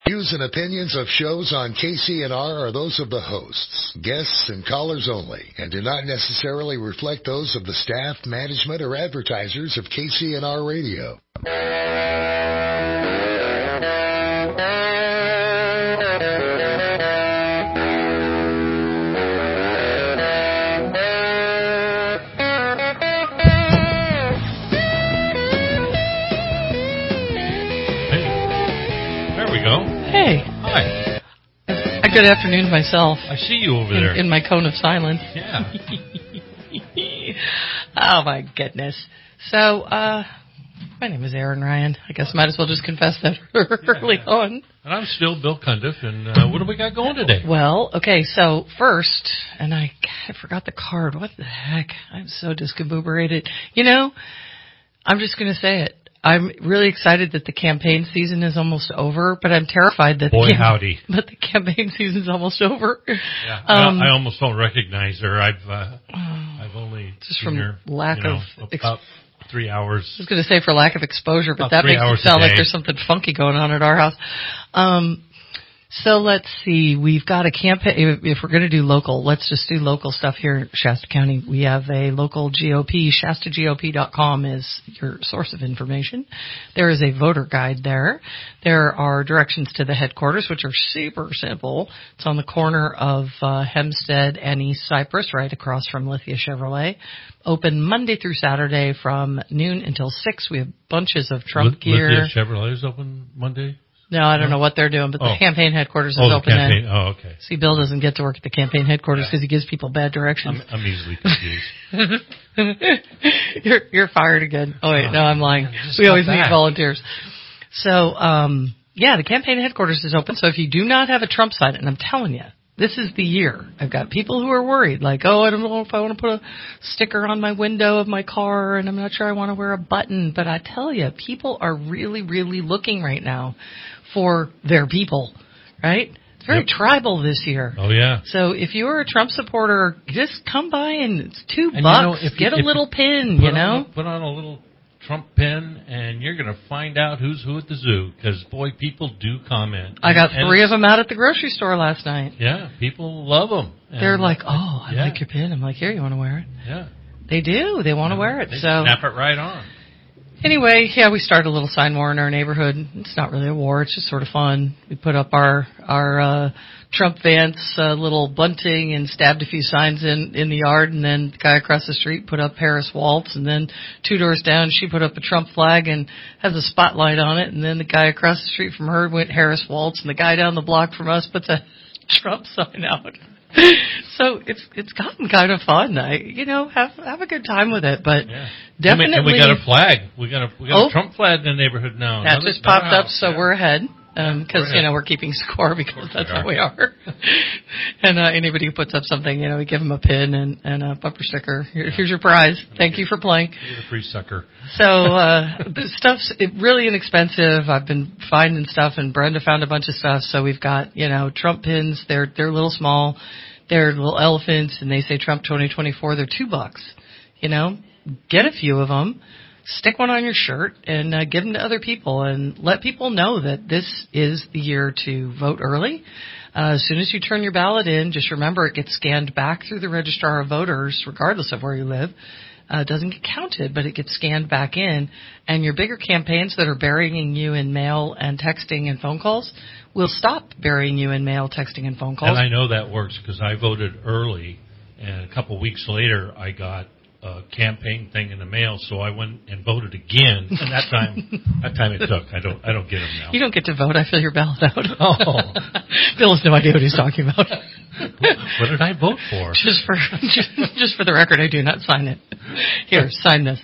Views and opinions of shows on KCNR are those of the hosts, guests, and callers only, and do not necessarily reflect those of the staff, management, or advertisers of KCNR Radio. Hey. Hi. Good afternoon myself. I see you over there. In my cone of silence. Yeah. Oh, my goodness. So, my name is Aaron Ryan. I guess I might as well just confess that early on. And I'm still Bill Cundiff, and what do we got going today? Well, okay, so first, and I forgot the card. What the heck? I'm so discombobulated. You know, I'm just going to say it. I'm really excited that the campaign season is almost over, but I'm terrified that but the campaign season's almost over. Yeah, I almost don't recognize her. I've only just seen from her, lack of about 3 hours. I was going to say for lack of exposure, but that makes it sound like there's something funky going on at our house. So let's see. We've got a campaign. If we're going to do local, let's just do local stuff here in Shasta County. We have a local GOP. ShastaGOP.com is your source of information. There is a voter guide there. There are directions to the headquarters, which are super simple. It's on the corner of Hempstead and East Cypress, right across from Lithia Chevrolet. Open Monday through Saturday from noon until 6. We have bunches of Trump gear. Lithia Chevrolet is open Monday? No, I don't know what they're doing, but the campaign headquarters is open then. Oh, okay. See, Bill doesn't get to work at the campaign headquarters because he gives people bad directions. I'm easily confused. You're fired again. Oh, wait, no, I'm lying. We always need volunteers. So, the campaign headquarters is open. So if you do not have a Trump sign, and I'm telling you, this is the year. I've got people who are worried, like, I don't know if I want to put a sticker on my window of my car, and I'm not sure I want to wear a button. But I tell you, people are really, really looking right now for their people, right? It's very tribal this year. Oh, yeah. So if you're a Trump supporter, just come by and it's $2. Get a little pin, Put on a little Trump pin, and you're going to find out who's who at the zoo, because, boy, people do comment. I got 3 of them out at the grocery store last night. Yeah, people love them. They're like, I like your pin. I'm like, here, you want to wear it? Yeah. They do. They want to wear it. They snap it right on. Anyway, we started a little sign war in our neighborhood. It's not really a war. It's just sort of fun. We put up our Trump Vance little bunting and stabbed a few signs in the yard, and then the guy across the street put up Harris Waltz, and then 2 doors down she put up a Trump flag and has a spotlight on it, and then the guy across the street from her went Harris Waltz, and the guy down the block from us puts a Trump sign out. So it's gotten kind of fun. Have a good time with it, but definitely. And we got a flag. We got a Trump flag in the neighborhood now. That just popped up, so we're ahead. Because, we're keeping score because that's how we are. And anybody who puts up something, we give them a pin and a bumper sticker. Here's your prize. Thank you for playing. You're the free sucker. So the stuff's really inexpensive. I've been finding stuff, and Brenda found a bunch of stuff. So we've got, Trump pins. They're a little small. They're little elephants, and they say Trump 2024. They're $2. Get a few of them. Stick one on your shirt and give them to other people and let people know that this is the year to vote early. As soon as you turn your ballot in, just remember it gets scanned back through the registrar of voters, regardless of where you live. It doesn't get counted, but it gets scanned back in. And your bigger campaigns that are burying you in mail and texting and phone calls will stop burying you in mail, texting, and phone calls. And I know that works because I voted early, and a couple of weeks later I got a campaign thing in the mail, so I went and voted again. And that time it took. I don't get them now. You don't get to vote. I fill your ballot out. Oh, Bill has no idea what he's talking about. What did I vote for? Just for the record, I do not sign it. Here, sign this.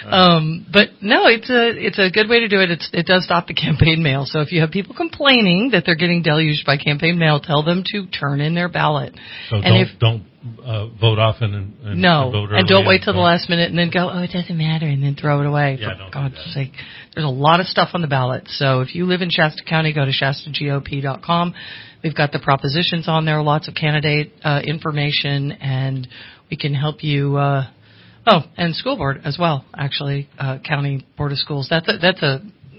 But no, it's a good way to do it. It does stop the campaign mail. So if you have people complaining that they're getting deluged by campaign mail, tell them to turn in their ballot. So don't vote often and vote early. And don't wait till the last minute and then go, it doesn't matter, and then throw it away. Yeah, For God's sake. There's a lot of stuff on the ballot. So if you live in Shasta County, go to ShastaGOP.com. We've got the propositions on there, lots of candidate information, and we can help you. And school board as well, actually, County Board of Schools. That's a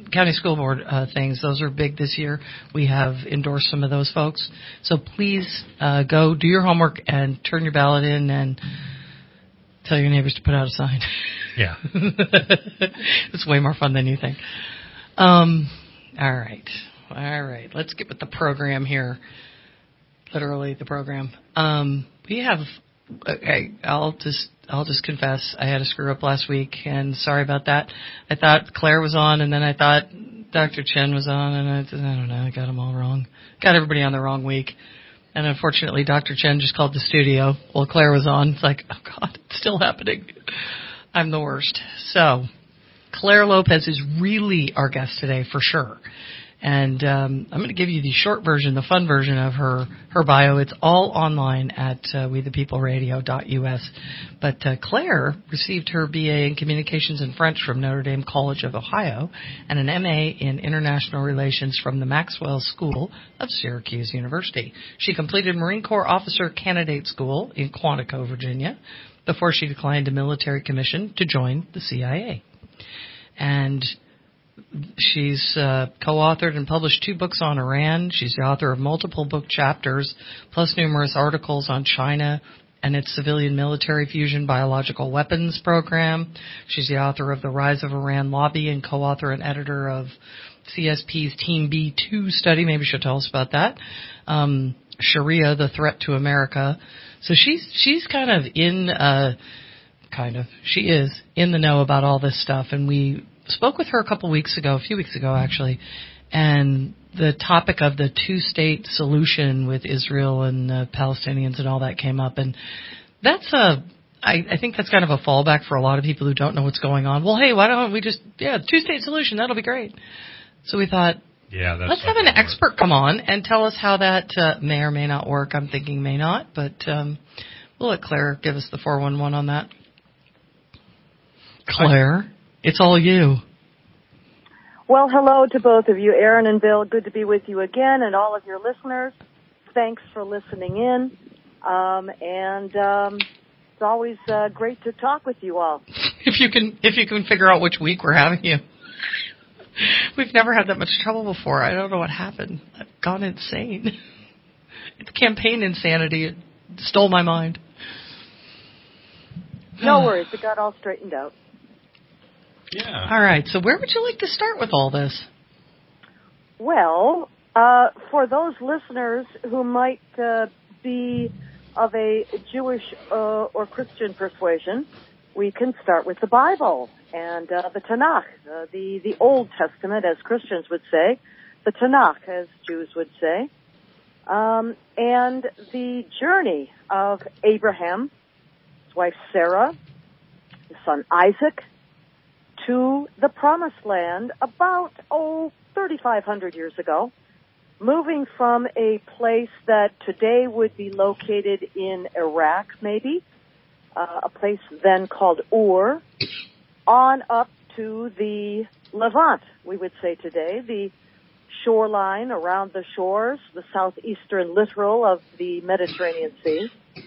county school board things. Those are big this year. We have endorsed some of those folks. So please go do your homework and turn your ballot in and tell your neighbors to put out a sign. Yeah. It's way more fun than you think. All right. Let's get with the program here. Literally the program. We have. Okay, I'll just confess. I had a screw up last week, and sorry about that. I thought Claire was on, and then I thought Dr. Chen was on, and I don't know. I got them all wrong. Got everybody on the wrong week. And unfortunately, Dr. Chen just called the studio while Claire was on. It's like, oh, God, it's still happening. I'm the worst. So Claire Lopez is really our guest today for sure. And I'm going to give you the short version, the fun version of her bio. It's all online at wethepeopleradio.us. But Claire received her BA in Communications and French from Notre Dame College of Ohio and an MA in International Relations from the Maxwell School of Syracuse University. She completed Marine Corps Officer Candidate School in Quantico, Virginia, before she declined a military commission to join the CIA. And she's co-authored and published 2 books on Iran. She's the author of multiple book chapters, plus numerous articles on China and its civilian-military fusion biological weapons program. She's the author of The Rise of Iran Lobby and co-author and editor of CSP's Team B2 study. Maybe she'll tell us about that. Sharia, the Threat to America. So she's kind of she is in the know about all this stuff, and we spoke with her a few weeks ago actually, and the topic of the 2-state solution with Israel and the Palestinians and all that came up, and that's I think that's kind of a fallback for a lot of people who don't know what's going on. Well, hey, why don't we just 2-state solution, that'll be great. So we thought, let's have an expert come on and tell us how that may or may not work. I'm thinking may not, but we'll let Claire give us the 411 on that. Claire, it's all you. Well, hello to both of you, Aaron and Bill. Good to be with you again, and all of your listeners. Thanks for listening in. It's always great to talk with you all. If you can figure out which week we're having you. We've never had that much trouble before. I don't know what happened. I've gone insane. It's campaign insanity. It stole my mind. No worries. It got all straightened out. Yeah. All right. So where would you like to start with all this? Well, for those listeners who might be of a Jewish or Christian persuasion, we can start with the Bible and the Tanakh, the Old Testament, as Christians would say, the Tanakh, as Jews would say, and the journey of Abraham, his wife Sarah, his son Isaac, to the Promised Land about, 3,500 years ago, moving from a place that today would be located in Iraq, maybe, a place then called Ur, on up to the Levant, we would say today, the shoreline around the shores, the southeastern littoral of the Mediterranean Sea,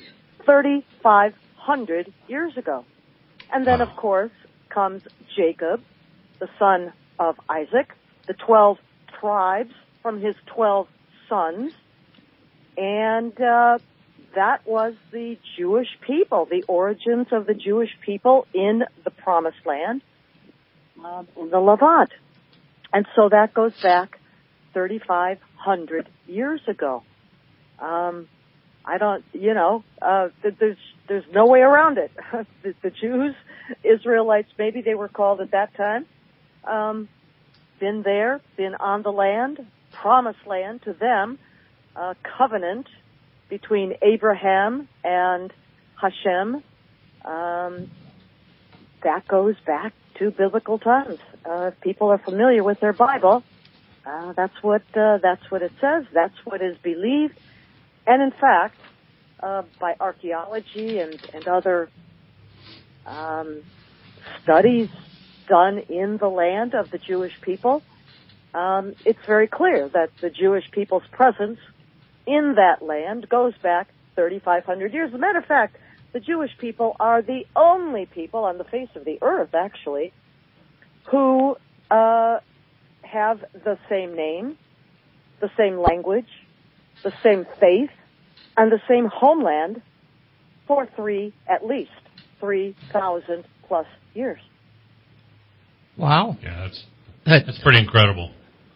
3,500 years ago. And then, of course, comes Jacob, the son of Isaac, the 12 tribes from his 12 sons, and that was the Jewish people, the origins of the Jewish people in the Promised Land, in the Levant. And so that goes back 3,500 years ago. There's no way around it. The Jews, Israelites, maybe they were called at that time, been on the land, Promised Land to them, a covenant between Abraham and Hashem. That goes back to biblical times. If people are familiar with their Bible, that's what it says. That's what is believed. And in fact, by archaeology and other studies done in the land of the Jewish people, it's very clear that the Jewish people's presence in that land goes back 3,500 years. As a matter of fact, the Jewish people are the only people on the face of the earth, actually, who have the same name, the same language, the same faith, and the same homeland for at least 3,000 plus years. Wow. Yeah, that's pretty incredible.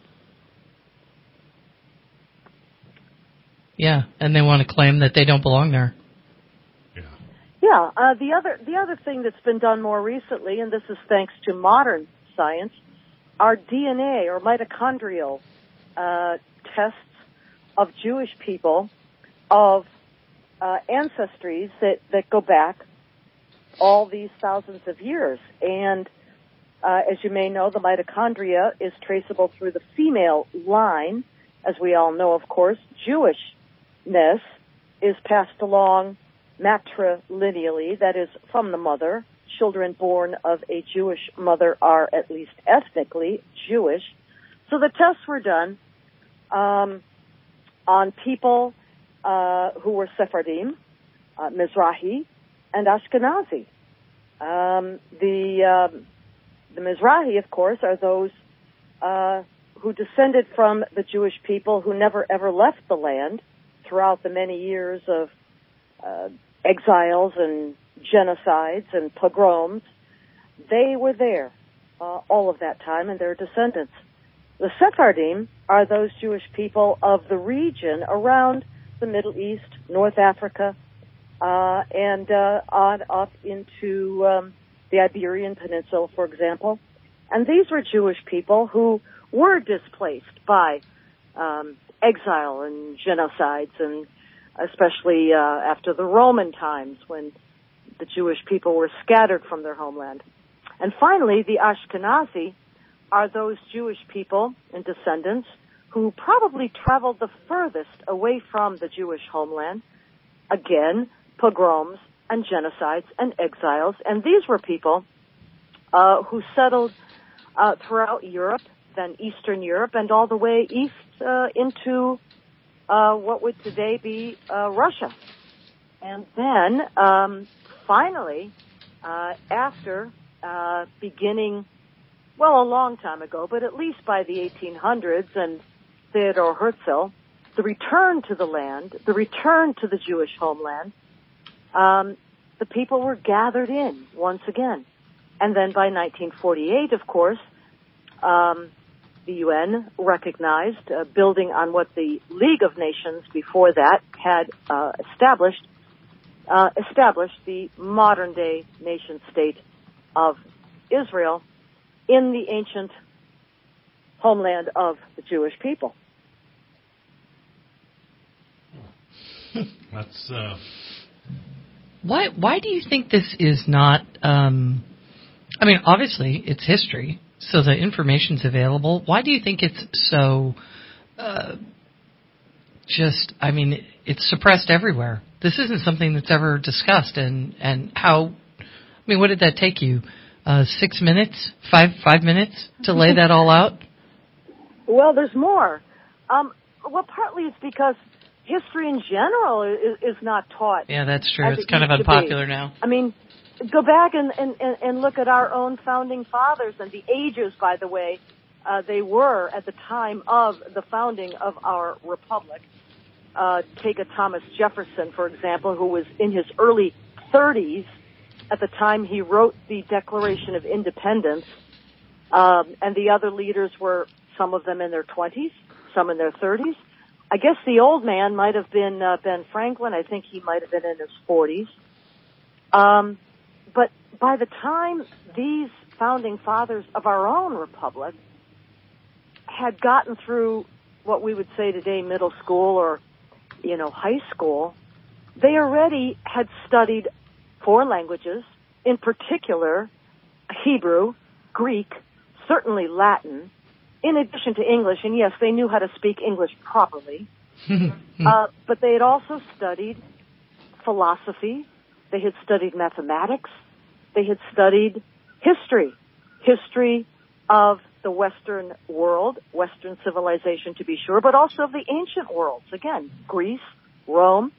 Yeah, and they want to claim that they don't belong there. Yeah. The other thing that's been done more recently, and this is thanks to modern science, are DNA or mitochondrial tests of Jewish people of ancestries that go back all these thousands of years. And as you may know, the mitochondria is traceable through the female line. As we all know, of course, Jewishness is passed along matrilineally, that is, from the mother. Children born of a Jewish mother are at least ethnically Jewish. So the tests were done on people who were Sephardim, Mizrahi, and Ashkenazi. The Mizrahi, of course, are those who descended from the Jewish people who never ever left the land throughout the many years of exiles and genocides and pogroms. They were there all of that time, and their descendants. The Sephardim are those Jewish people of the region around the Middle East, North Africa, and on up into the Iberian Peninsula, for example. And these were Jewish people who were displaced by exile and genocides, and especially after the Roman times when the Jewish people were scattered from their homeland. And finally, the Ashkenazi are those Jewish people and descendants who probably traveled the furthest away from the Jewish homeland. Again, pogroms and genocides and exiles. And these were people who settled throughout Europe, then Eastern Europe, and all the way east into what would today be Russia. And then, finally, after beginning, well, a long time ago, but at least by the 1800s and Theodor Herzl, the return to the land, the return to the Jewish homeland, the people were gathered in once again. And then by 1948, of course, the UN recognized, building on what the League of Nations before that had established the modern-day nation-state of Israel in the ancient homeland of the Jewish people. That's Why do you think this is not? I mean, obviously it's history, so the information's available. Why do you think it's so? I mean, it's suppressed everywhere. This isn't something that's ever discussed, and how? I mean, what did that take you? 6 minutes, 5 minutes to lay that all out? Well, there's more. Well, partly it's because history in general is not taught. Yeah, that's true. It's kind of unpopular now. I mean, go back and look at our own founding fathers and the ages, by the way, they were at the time of the founding of our republic. Take a Thomas Jefferson, for example, who was in his early 30s at the time he wrote the Declaration of Independence, and the other leaders were, some of them in their 20s, some in their 30s. I guess the old man might have been Ben Franklin. I think he might have been in his 40s. But by the time these founding fathers of our own republic had gotten through what we would say today middle school or, high school, they already had studied 4 languages, in particular Hebrew, Greek, certainly Latin, in addition to English, and yes, they knew how to speak English properly, but they had also studied philosophy, they had studied mathematics, they had studied history of the Western world, Western civilization to be sure, but also of the ancient worlds, again, Greece, Rome.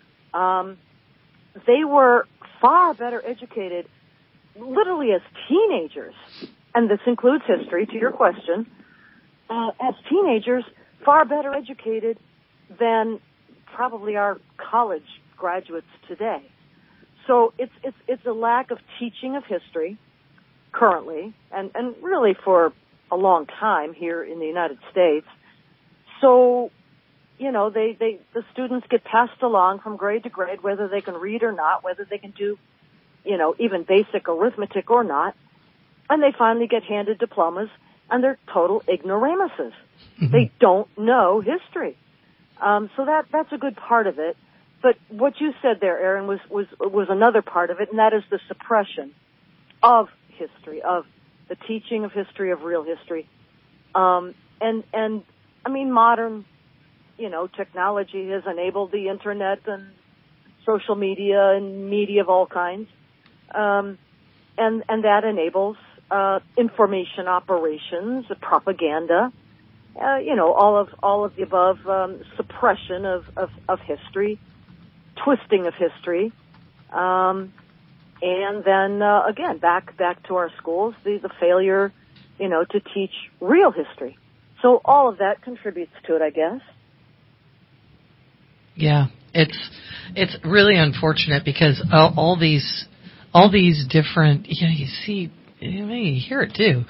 They were far better educated, literally as teenagers, and this includes history, to your question, as teenagers, far better educated than probably our college graduates today. So it's a lack of teaching of history currently, and really for a long time here in the United States. So, you know, the students get passed along from grade to grade, whether they can read or not, whether they can do, you know, even basic arithmetic or not, and they finally get handed diplomas, and they're total ignoramuses. Mm-hmm. They don't know history. So that's a good part of it. But what you said there, Aaron, was another part of it, and that is the suppression of history, of the teaching of history, of real history. And I mean, modern, you know, technology has enabled the internet and social media and media of all kinds. And that enables information operations, propaganda, you know, all of the above, suppression of history, twisting of history, and then again back to our schools, the failure, you know, to teach real history. So all of that contributes to it, I guess. Yeah, it's really unfortunate because all these different, you know, you hear it too.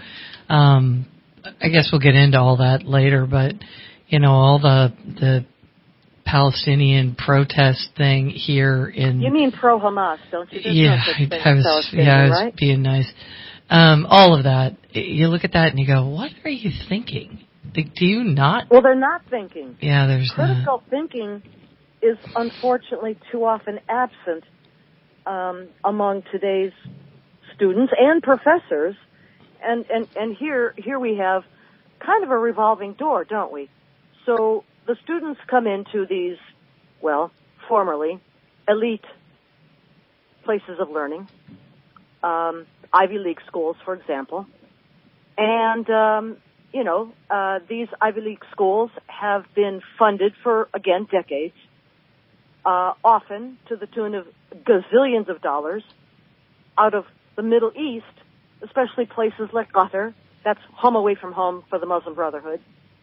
I guess we'll get into all that later, but you know, all the Palestinian protest thing here in... You mean pro-Hamas, don't you? I was being nice. All of that. You look at that and you go, what are you thinking? Do you not? Well, they're not thinking. Yeah, there's critical thinking is unfortunately too often absent among today's students and professors. And here we have kind of a revolving door, don't we? So the students come into these, well, formerly elite places of learning, Ivy League schools, for example. And, you know, these Ivy League schools have been funded for, again, decades, often to the tune of gazillions of dollars out of the Middle East, especially places like Qatar, that's home away from home for the Muslim Brotherhood,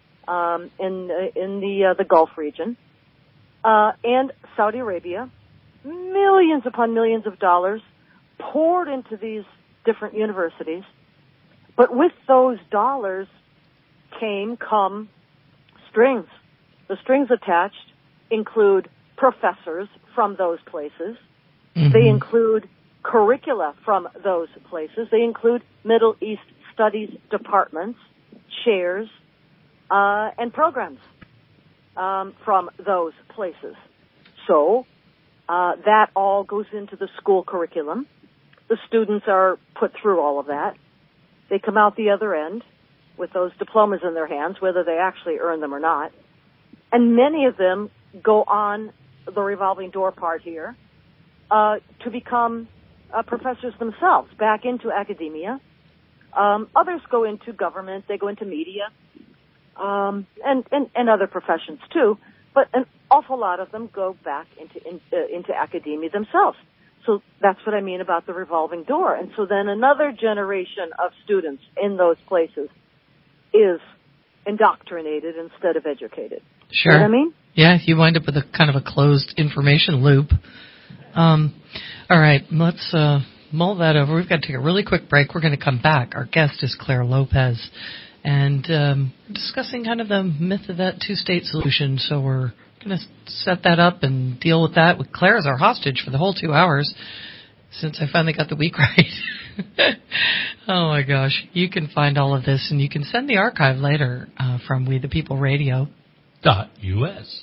in the Gulf region, and Saudi Arabia. Millions upon millions of dollars poured into these different universities, but with those dollars come strings. The strings attached include professors from those places. Mm-hmm. They include curricula from those places. They include Middle East studies departments, chairs, and programs from those places. So that all goes into the school curriculum. The students are put through all of that. They come out the other end with those diplomas in their hands, whether they actually earn them or not. And many of them go on the revolving door part here to become professors themselves, back into academia. Others go into government, they go into media, and other professions too. But an awful lot of them go back into academia themselves. So that's what I mean about the revolving door. And so then another generation of students in those places is indoctrinated instead of educated. Sure. You know what I mean? Yeah, you wind up with a kind of a closed information loop. All right, let's mull that over. We've got to take a really quick break. We're going to come back. Our guest is Claire Lopez, and discussing kind of the myth of that two-state solution. So we're going to set that up and deal with that with Claire as our hostage for the whole 2 hours, since I finally got the week right. Oh, my gosh. You can find all of this, and you can send the archive later from We the People Radio. .us.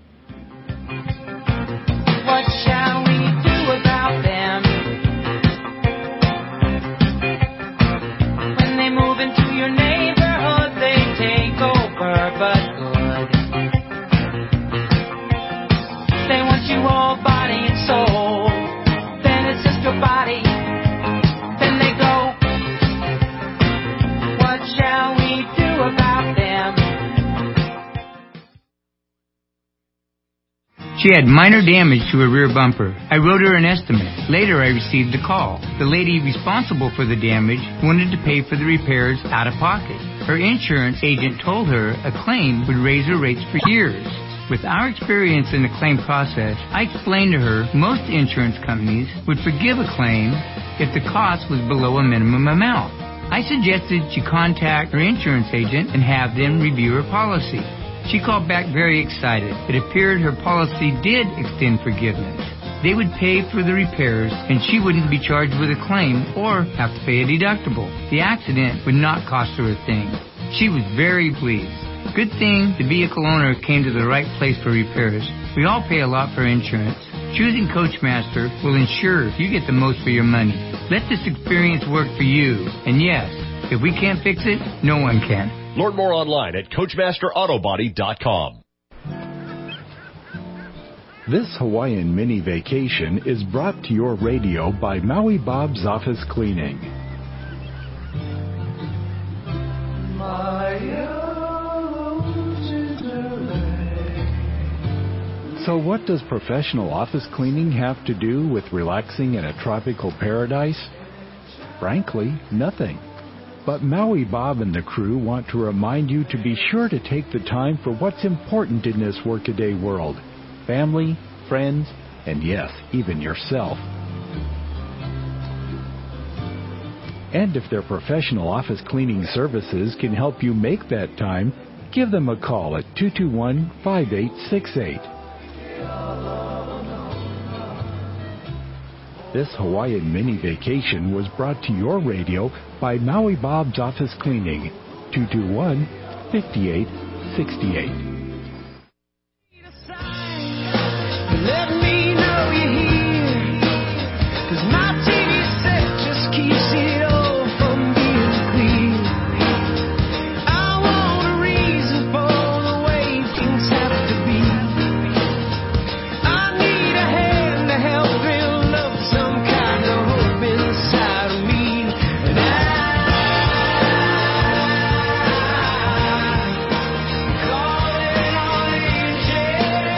What shall we do about them when they move into your neighborhood? They take over, but good. They want you all body and soul. Then it's just your body. Then they go. What shall we do about them? She had minor damage to her rear bumper. I wrote her an estimate. Later, I received a call. The lady responsible for the damage wanted to pay for the repairs out of pocket. Her insurance agent told her a claim would raise her rates for years. With our experience in the claim process, I explained to her most insurance companies would forgive a claim if the cost was below a minimum amount. I suggested she contact her insurance agent and have them review her policy. She called back very excited. It appeared her policy did extend forgiveness. They would pay for the repairs, and she wouldn't be charged with a claim or have to pay a deductible. The accident would not cost her a thing. She was very pleased. Good thing the vehicle owner came to the right place for repairs. We all pay a lot for insurance. Choosing Coachmaster will ensure you get the most for your money. Let this experience work for you. And yes, if we can't fix it, no one can. Learn more online at CoachmasterAutobody.com. This Hawaiian mini vacation is brought to your radio by Maui Bob's Office Cleaning. So what does professional office cleaning have to do with relaxing in a tropical paradise? Frankly, nothing. But Maui Bob and the crew want to remind you to be sure to take the time for what's important in this workaday world. Family, friends, and yes, even yourself. And if their professional office cleaning services can help you make that time, give them a call at 221-5868. This Hawaiian mini vacation was brought to your radio by Maui Bob's Office Cleaning, 221-5868. Let me know you're here, 'cause my TV set just keeps it all from being clear. I want a reason for the way things have to be. I need a hand to help build up some kind of hope inside of me. And I calling on angels.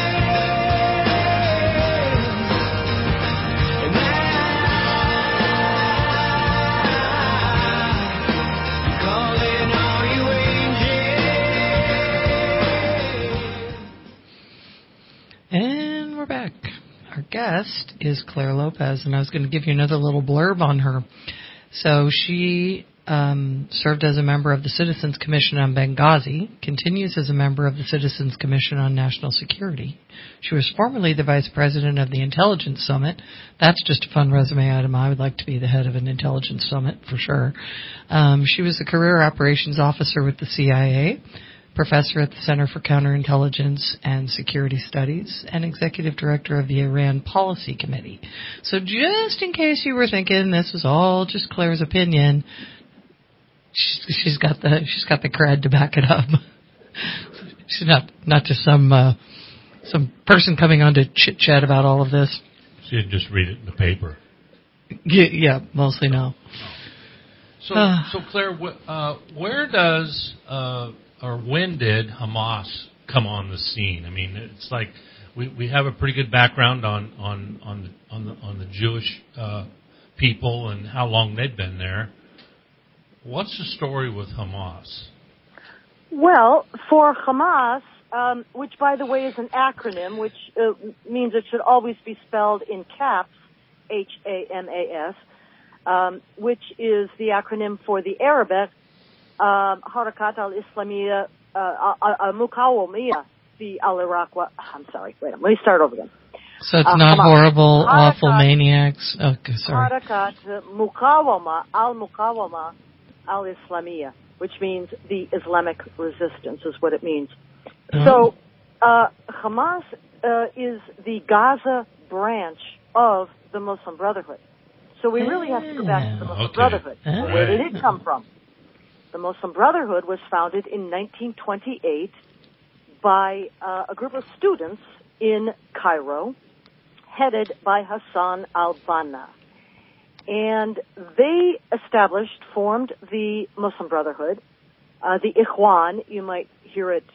And we're back. Our guest is Claire Lopez, and I was going to give you another little blurb on her. So she served as a member of the Citizens Commission on Benghazi, continues as a member of the Citizens Commission on National Security. She was formerly the vice president of the Intelligence Summit. That's just a fun resume item. I would like to be the head of an intelligence summit for sure. She was the career operations officer with the CIA, professor at the Center for Counterintelligence and Security Studies, and executive director of the Iran Policy Committee. So just in case you were thinking this was all just Claire's opinion, she's got the cred to back it up. She's not just some person coming on to chit chat about all of this. She didn't just read it in the paper. Yeah, mostly no. So Claire, where does or when did Hamas come on the scene? I mean, it's like we have a pretty good background on the Jewish people and how long they've been there. What's the story with Hamas? Well, for Hamas, which by the way is an acronym, which means it should always be spelled in caps, Hamas, which is the acronym for the Arabic Harakat al-Islamiyya al-Muqawamiyya fi al-Iraq. I'm sorry, wait, let me start over again. So it's not Hamas. Horrible, awful maniacs. Okay, sorry. Harakat Muqawama al-Muqawama al-Islamiyya, which means the Islamic resistance is what it means. So Hamas is the Gaza branch of the Muslim Brotherhood. So we really have to go back to the Muslim Brotherhood. Where did it come from? The Muslim Brotherhood was founded in 1928 by a group of students in Cairo, headed by Hassan al-Banna. And they formed the Muslim Brotherhood. The Ikhwan, you might hear it,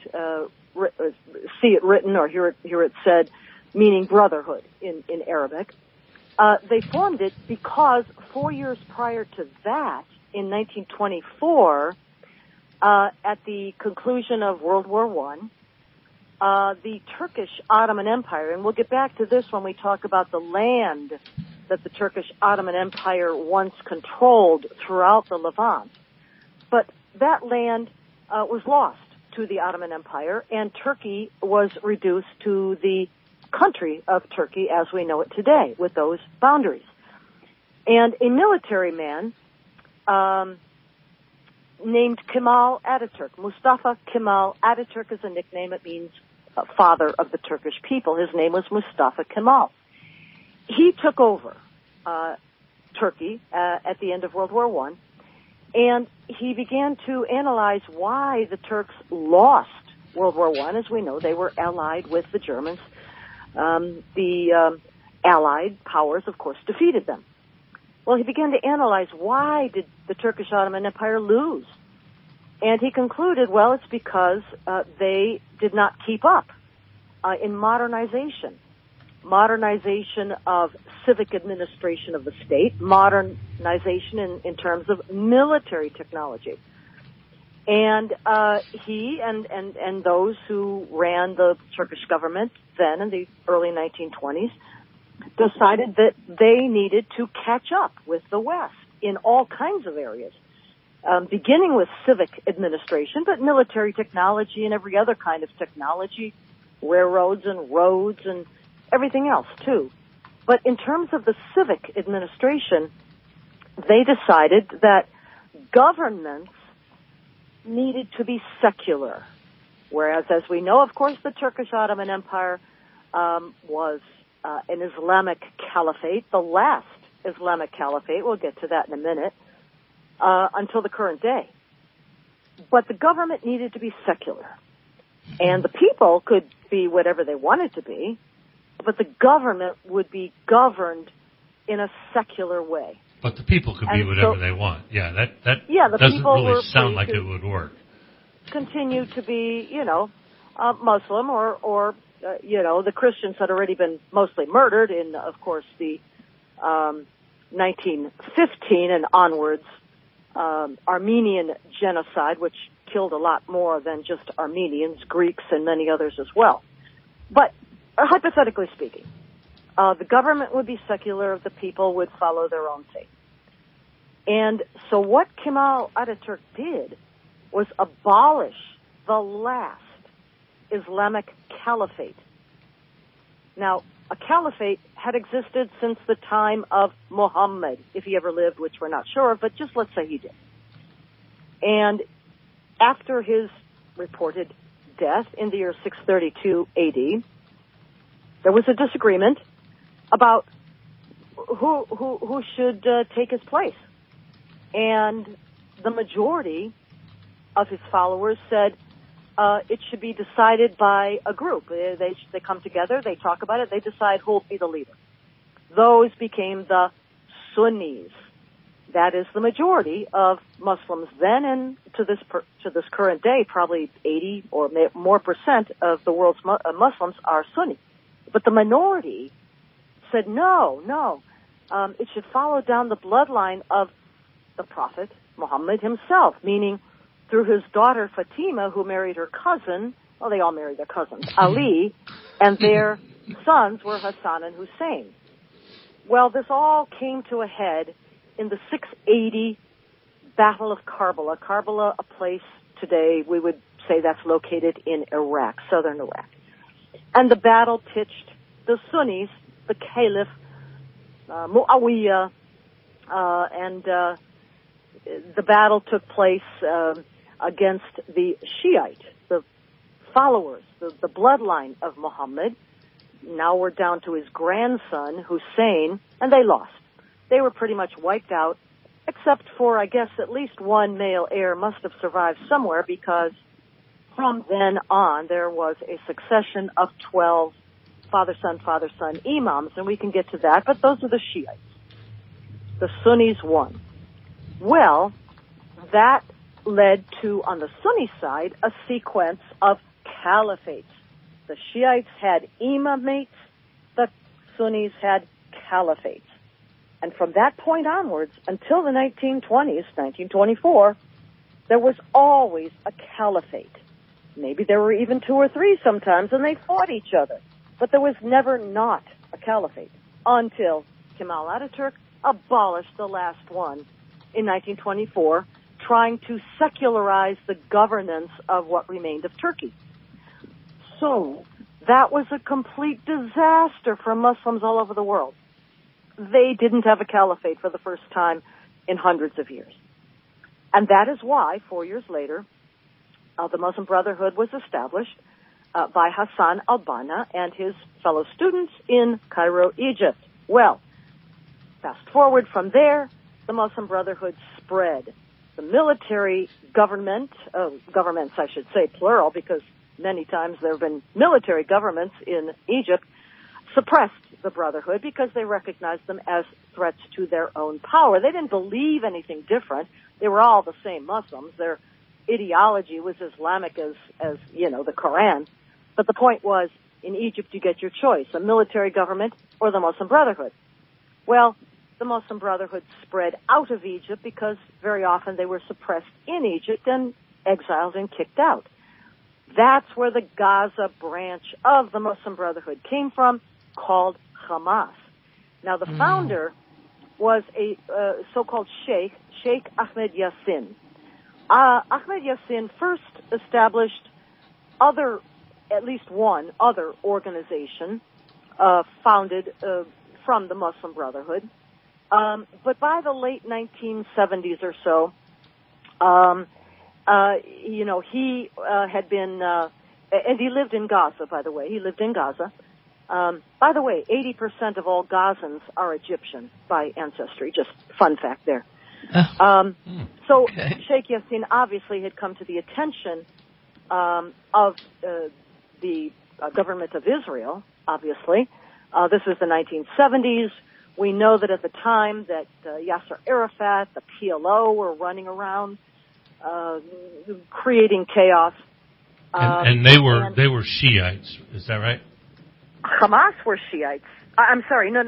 see it written or hear it said, meaning brotherhood in Arabic. They formed it because 4 years prior to that, in 1924, at the conclusion of World War I, the Turkish Ottoman Empire, and we'll get back to this when we talk about the land that the Turkish Ottoman Empire once controlled throughout the Levant. But that land was lost to the Ottoman Empire, and Turkey was reduced to the country of Turkey as we know it today, with those boundaries. And a military man named Kemal Ataturk, Mustafa Kemal Ataturk is a nickname. It means father of the Turkish people. His name was Mustafa Kemal. He took over Turkey at the end of World War I, and he began to analyze why the Turks lost World War I. As we know, they were allied with the Germans. The Allied powers, of course, defeated them. Well, he began to analyze why did the Turkish Ottoman Empire lose? And he concluded, well, it's because they did not keep up in modernization of civic administration of the state, modernization in terms of military technology. And he and those who ran the Turkish government then in the early 1920s decided that they needed to catch up with the West in all kinds of areas, beginning with civic administration, but military technology and every other kind of technology, railroads and roads and everything else too. But in terms of the civic administration, they decided that governments needed to be secular, whereas, as we know, of course, the Turkish Ottoman Empire was an Islamic caliphate, the last Islamic caliphate. We'll get to that in a minute, until the current day. But the government needed to be secular, and the people could be whatever they wanted to be, but the government would be governed in a secular way. But the people could be whatever they want. Yeah, that the doesn't people really were sound like it would work. Continue to be, Muslim or the Christians had already been mostly murdered in, of course, the 1915 and onwards Armenian genocide, which killed a lot more than just Armenians, Greeks, and many others as well. But hypothetically speaking, the government would be secular, the people would follow their own faith. And so what Kemal Ataturk did was abolish the last Islamic caliphate. Now, a caliphate had existed since the time of Muhammad, if he ever lived, which we're not sure of, but just let's say he did. And after his reported death in the year 632 AD, there was a disagreement about who should take his place. And the majority of his followers said it should be decided by a group. They come together, they talk about it, they decide who will be the leader. Those became the Sunnis. That is the majority of Muslims then, and to this current day, probably 80 or more percent of the world's Muslims are Sunni. But the minority said no, it should follow down the bloodline of the Prophet Muhammad himself, meaning through his daughter Fatima, who married her cousin, well, they all married their cousins, Ali, and their sons were Hassan and Hussein. Well, this all came to a head in the 680 Battle of Karbala. Karbala, a place today we would say that's located in Iraq, southern Iraq. And the battle pitched the Sunnis, the Caliph, Muawiyah, and the battle took place against the Shiite, the followers, the bloodline of Muhammad. Now we're down to his grandson, Hussein, and they lost. They were pretty much wiped out, except for, I guess, at least one male heir must have survived somewhere, because from then on there was a succession of 12 father-son imams, and we can get to that, but those are the Shiites. The Sunnis won. Well, that led to, on the Sunni side, a sequence of caliphates. The Shiites had imamates, the Sunnis had caliphates. And from that point onwards, until the 1920s, 1924, there was always a caliphate. Maybe there were even 2 or 3 sometimes, and they fought each other. But there was never not a caliphate until Kemal Ataturk abolished the last one in 1924, trying to secularize the governance of what remained of Turkey. So that was a complete disaster for Muslims all over the world. They didn't have a caliphate for the first time in hundreds of years. And that is why, 4 years later, the Muslim Brotherhood was established by Hassan al-Banna and his fellow students in Cairo, Egypt. Well, fast forward from there, the Muslim Brotherhood spread. The military governments, I should say plural, because many times there have been military governments in Egypt, suppressed the Brotherhood because they recognized them as threats to their own power. They didn't believe anything different. They were all the same Muslims. Their ideology was Islamic as the Quran. But the point was, in Egypt you get your choice, a military government or the Muslim Brotherhood. Well, the Muslim Brotherhood spread out of Egypt because very often they were suppressed in Egypt and exiled and kicked out. That's where the Gaza branch of the Muslim Brotherhood came from, called Hamas. Now, the founder was a so-called Sheikh Ahmed Yassin. Ahmed Yassin first established at least one other organization founded from the Muslim Brotherhood. But by the late 1970s or so, he had been, and he lived in Gaza, by the way. He lived in Gaza. By the way, 80% of all Gazans are Egyptian by ancestry. Just fun fact there. So Sheikh Yassin obviously had come to the attention of the government of Israel, obviously. This is the 1970s. We know that at the time that Yasser Arafat, the PLO, were running around creating chaos. And they were Shiites, is that right? Hamas were Shiites. I'm sorry, no.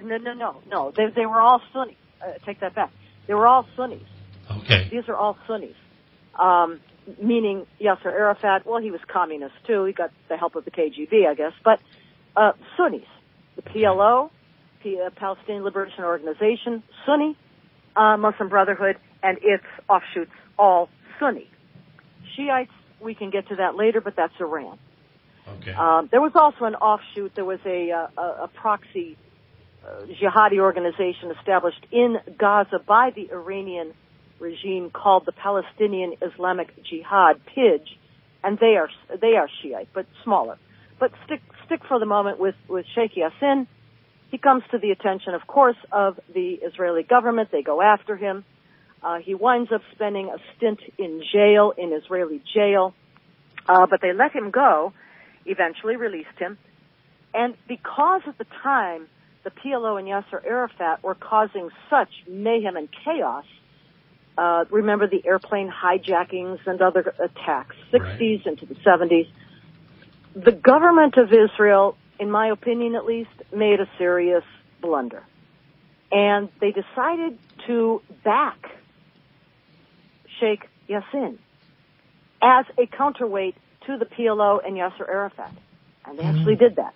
They were all Sunnis. Take that back. They were all Sunnis. Okay. These are all Sunnis. Meaning Yasser Arafat, well, he was communist too. He got the help of the KGB, I guess. But Sunnis, the PLO, Palestinian Liberation Organization, Sunni, Muslim Brotherhood, and its offshoots, all Sunni. Shiites, we can get to that later, but that's Iran. Okay. There was also an offshoot. There was a proxy jihadi organization established in Gaza by the Iranian regime called the Palestinian Islamic Jihad, PIJ, and they are Shiite, but smaller. But stick for the moment with Sheikh Yassin. He comes to the attention, of course, of the Israeli government. They go after him. He winds up spending a stint in jail, in Israeli jail, but they let him go, eventually released him. And because at the time the PLO and Yasser Arafat were causing such mayhem and chaos, remember the airplane hijackings and other attacks, 60s into the 70s, the government of Israel, in my opinion at least, made a serious blunder. And they decided to back Sheikh Yassin as a counterweight to the PLO and Yasser Arafat. And they actually did that.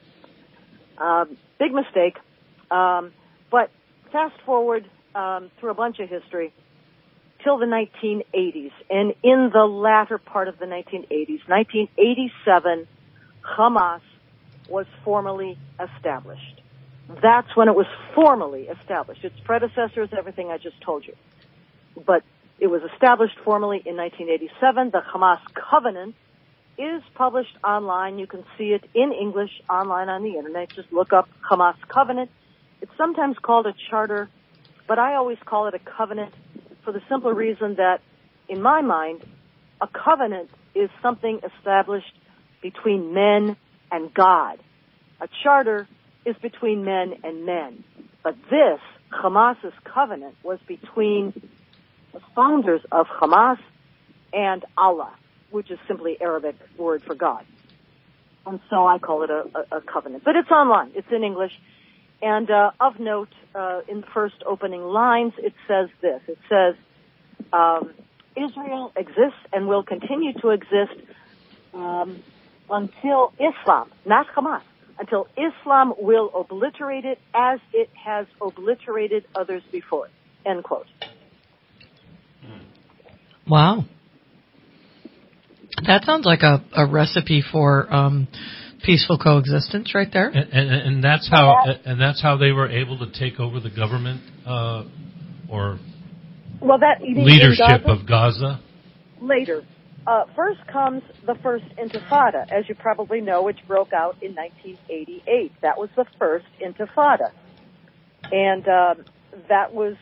Big mistake. But fast forward through a bunch of history till the 1980s. And in the latter part of the 1980s, 1987, Hamas was formally established. That's when it was formally established. Its predecessor is everything I just told you. But it was established formally in 1987. The Hamas Covenant is published online. You can see it in English online on the internet. Just look up Hamas Covenant. It's sometimes called a charter, but I always call it a covenant for the simple reason that, in my mind, a covenant is something established between men and God. A charter is between men and men. But this, Hamas's covenant, was between the founders of Hamas and Allah, which is simply Arabic word for God. And so I call it a covenant. But it's online. It's in English. And of note, in the first opening lines, it says this. It says, Israel exists and will continue to exist until Islam, not Hamas, until Islam will obliterate it as it has obliterated others before it. End quote. Wow. That sounds like a recipe for peaceful coexistence right there. And that's how they were able to take over the government leadership of Gaza. Later. First comes the First Intifada, as you probably know, which broke out in 1988. That was the First Intifada. And that was,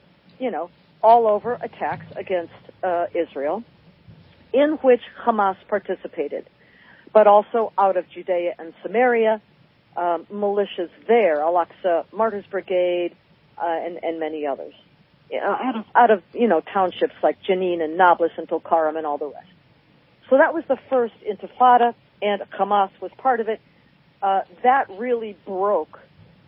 all over attacks against Israel, in which Hamas participated, but also out of Judea and Samaria, militias there, Al-Aqsa Martyrs Brigade, and many others. Out of townships like Jenin and Nablus and Tulkarm and all the rest. So that was the First Intifada, and Hamas was part of it. That really broke,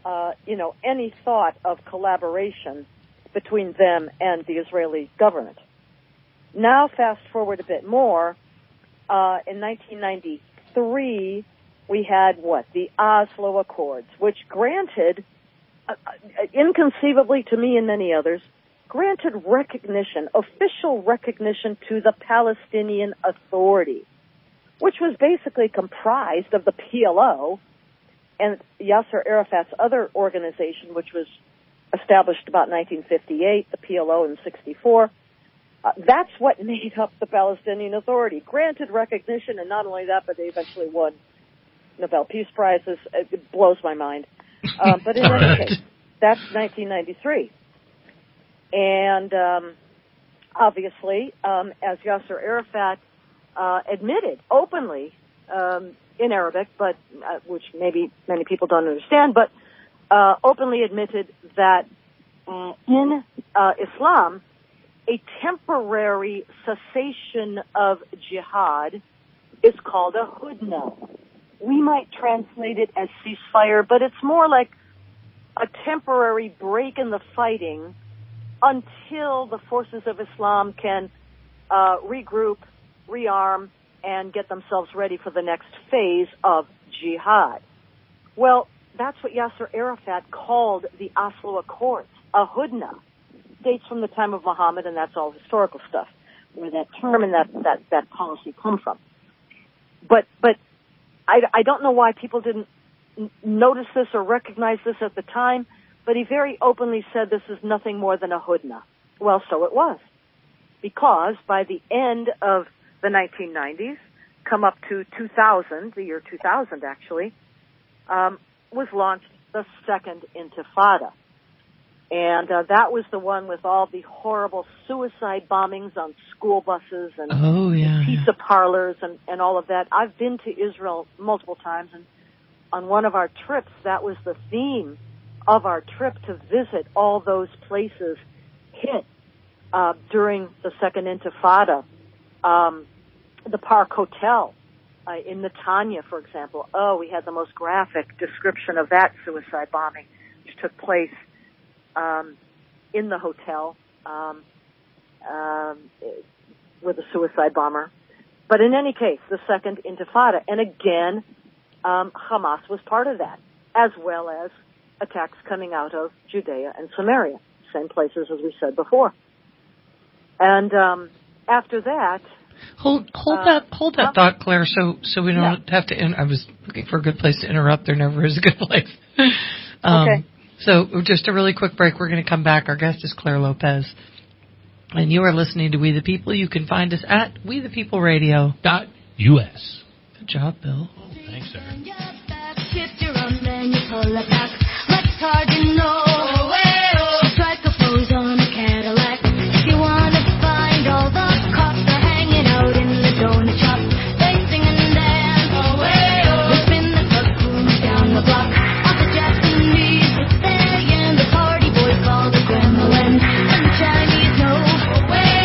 any thought of collaboration between them and the Israeli government. Now, fast forward a bit more. In 1993, we had the Oslo Accords, which granted, inconceivably to me and many others, granted recognition, official recognition to the Palestinian Authority, which was basically comprised of the PLO and Yasser Arafat's other organization, which was established about 1958, the PLO in 64. That's what made up the Palestinian Authority. Granted recognition, and not only that, but they eventually won Nobel Peace Prizes. It blows my mind. But in any case, that's 1993. And obviously, as Yasser Arafat admitted openly in Arabic, but which maybe many people don't understand, but openly admitted that in Islam, a temporary cessation of jihad is called a hudna. We might translate it as ceasefire, but it's more like a temporary break in the fighting until the forces of Islam can regroup, rearm, and get themselves ready for the next phase of jihad. Well, that's what Yasser Arafat called the Oslo Accords, a hudna. Dates from the time of Muhammad, and that's all historical stuff, where that term and that policy come from. But I don't know why people didn't notice this or recognize this at the time, but he very openly said this is nothing more than a hudna. Well, so it was. Because by the end of the 1990s, come up to 2000, the year 2000 actually, was launched the Second Intifada. And that was the one with all the horrible suicide bombings on school buses and pizza parlors and all of that. I've been to Israel multiple times, and on one of our trips, that was the theme of our trip, to visit all those places hit during the Second Intifada. The Park Hotel in Netanya, for example. Oh, we had the most graphic description of that suicide bombing, which took place in the hotel with a suicide bomber. But in any case, the Second Intifada. And again, Hamas was part of that, as well as attacks coming out of Judea and Samaria, same places as we said before. And after that... Hold that thought, Claire, so we don't have to... I was looking for a good place to interrupt. There never is a good place. Okay. So just a really quick break. We're going to come back. Our guest is Claire Lopez. And you are listening to We the People. You can find us at WeThePeopleRadio.us. Good job, Bill. Oh, thanks, sir.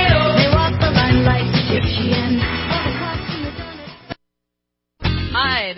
This is Cindy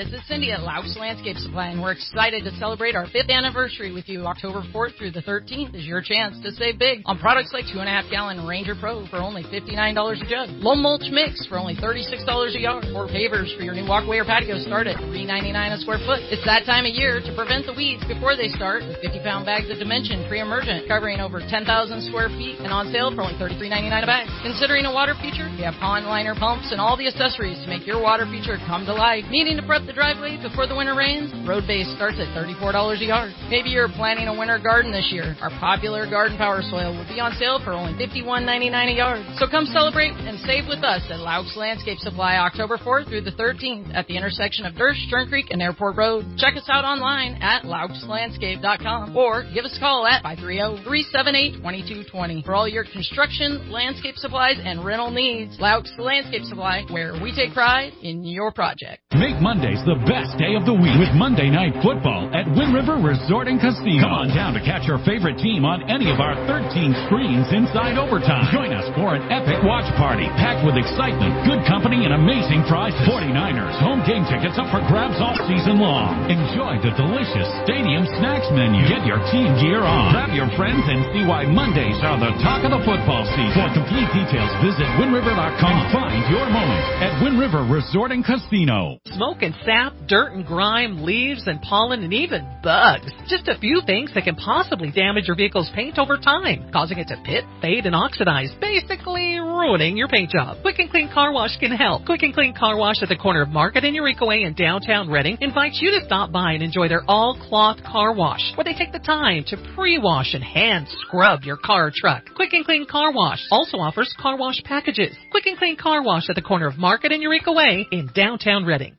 Cindy at Laux Landscape Supply, and we're excited to celebrate our 5th anniversary with you. October 4th through the 13th is your chance to save big on products like 2.5-gallon Ranger Pro for only $59 a jug, low mulch mix for only $36 a yard, or pavers for your new walkway or patio start at $3.99 a square foot. It's that time of year to prevent the weeds before they start with 50-pound bags of Dimension pre-emergent covering over 10,000 square feet and on sale for only $33.99 a bag. Considering a water feature, we have pond liner pumps and all the accessories to make your water feature come to life. Needing to prep the driveway before the winter rains? Road Base starts at $34 a yard. Maybe you're planning a winter garden this year. Our popular Garden Power Soil will be on sale for only $51.99 a yard. So come celebrate and save with us at Laux Landscape Supply October 4th through the 13th at the intersection of Dersh, Stern Creek, and Airport Road. Check us out online at LauxLandscape.com or give us a call at 530-378-2220 for all your construction, landscape supplies, and rental needs. Laux Landscape Supply, where we take pride in your project. Make Mondays the best day of the week with Monday Night Football at Wind River Resort and Casino. Come on down to catch your favorite team on any of our 13 screens inside overtime. Join us for an epic watch party packed with excitement, good company, and amazing prizes. 49ers home game tickets up for grabs all season long. Enjoy the delicious stadium snacks menu. Get your team gear on. Grab your friends and see why Mondays are the talk of the football season. For complete details, visit WindRiver.com. Find your moment at Wind River Resort and Casino. Smoke and sap, dirt and grime, leaves and pollen, and even bugs. Just a few things that can possibly damage your vehicle's paint over time, causing it to pit, fade, and oxidize, basically ruining your paint job. Quick and Clean Car Wash can help. Quick and Clean Car Wash at the corner of Market and Eureka Way in downtown Reading invites you to stop by and enjoy their all-cloth car wash, where they take the time to pre-wash and hand scrub your car or truck. Quick and Clean Car Wash also offers car wash packages. Quick and Clean Car Wash at the corner of Market and Eureka Way in downtown Reading.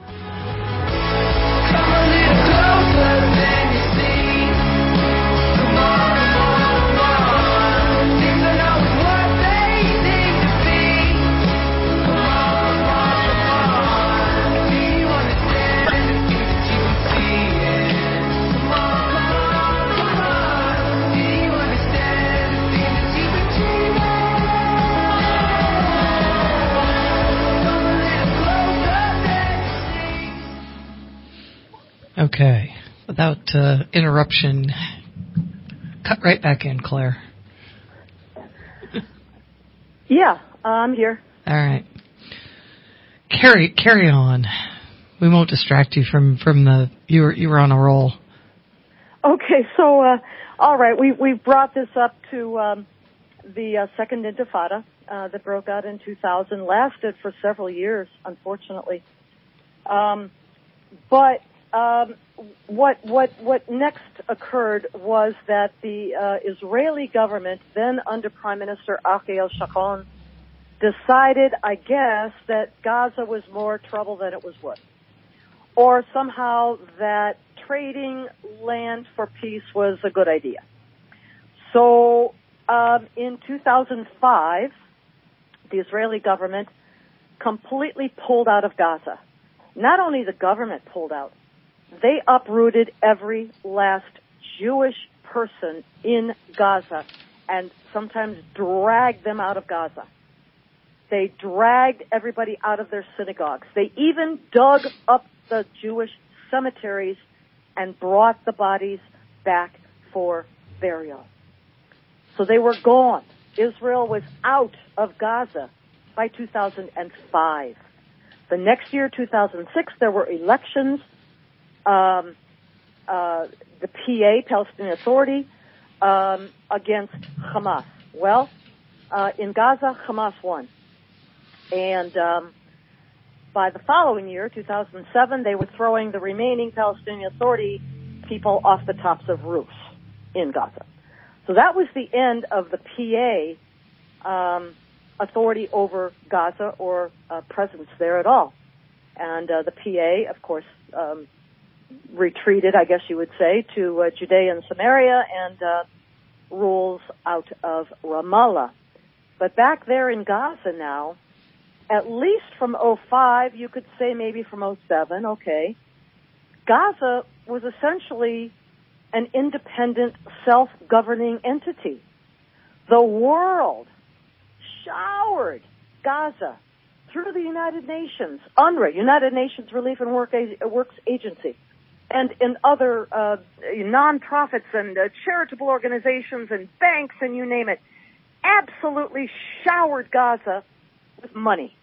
Okay. Without interruption, cut right back in, Claire. Yeah, I'm here. All right. Carry on. We won't distract you from the you were on a roll. Okay, so all right, we brought this up to the Second Intifada that broke out in 2000, lasted for several years, unfortunately. But what next occurred was that the Israeli government, then under Prime Minister Ariel Sharon, decided, I guess, that Gaza was more trouble than it was worth, or somehow that trading land for peace was a good idea. So in 2005, the Israeli government completely pulled out of Gaza. Not only the government pulled out, they uprooted every last Jewish person in Gaza and sometimes dragged them out of Gaza. They dragged everybody out of their synagogues. They even dug up the Jewish cemeteries and brought the bodies back for burial. So they were gone. Israel was out of Gaza by 2005. The next year, 2006, there were elections. The PA, Palestinian Authority, against Hamas. Well, in Gaza, Hamas won. And by the following year, 2007, they were throwing the remaining Palestinian Authority people off the tops of roofs in Gaza. So that was the end of the PA authority over Gaza or presence there at all. And the PA, of course, retreated, I guess you would say, to Judea and Samaria and rules out of Ramallah. But back there in Gaza now, at least from 2005, you could say maybe from 2007, okay, Gaza was essentially an independent, self-governing entity. The world showered Gaza through the United Nations, UNRWA, United Nations Relief and Works Agency, and other nonprofits and charitable organizations and banks and you name it, absolutely showered Gaza with money.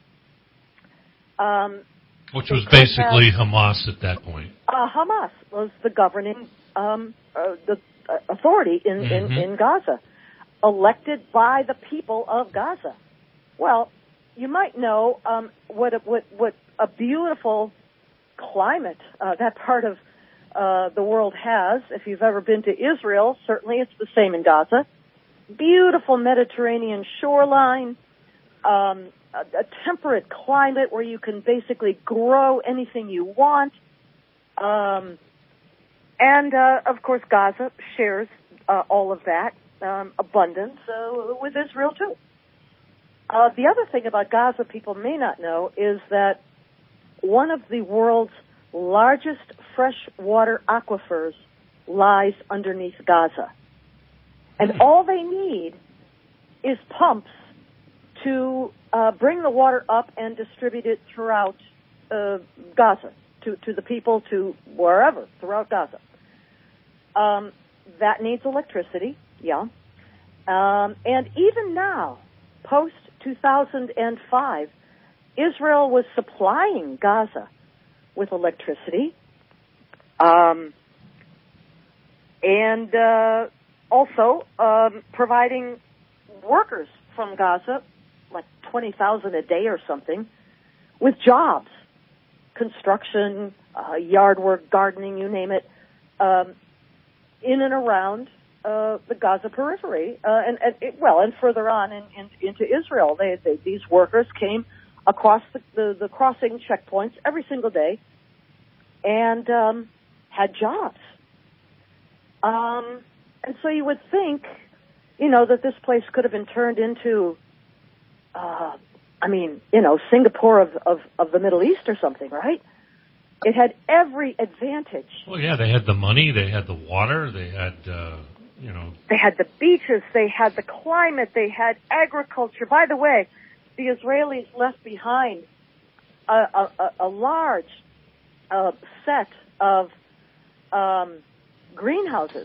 Which was basically Hamas at that point. Hamas was the governing authority in Gaza, elected by the people of Gaza. Well, you might know what a beautiful climate that part of the world has. If you've ever been to Israel, certainly it's the same in Gaza. Beautiful Mediterranean shoreline, a temperate climate where you can basically grow anything you want. And of course, Gaza shares all of that abundance with Israel, too. The other thing about Gaza people may not know is that one of the world's largest freshwater aquifers lies underneath Gaza. And all they need is pumps to bring the water up and distribute it throughout Gaza, to the people, to wherever, throughout Gaza. That needs electricity, yeah. And even now, post-2005, Israel was supplying Gaza with electricity, and also providing workers from Gaza, like 20,000 a day or something, with jobs, construction, yard work, gardening, you name it, in and around the Gaza periphery, and further on into Israel. These workers came across the crossing checkpoints every single day and had jobs. And so you would think, that this place could have been turned into, Singapore of the Middle East or something, right? It had every advantage. Well, yeah, they had the money, they had the water, they had, They had the beaches, they had the climate, they had agriculture. By the way, the Israelis left behind a large set of greenhouses,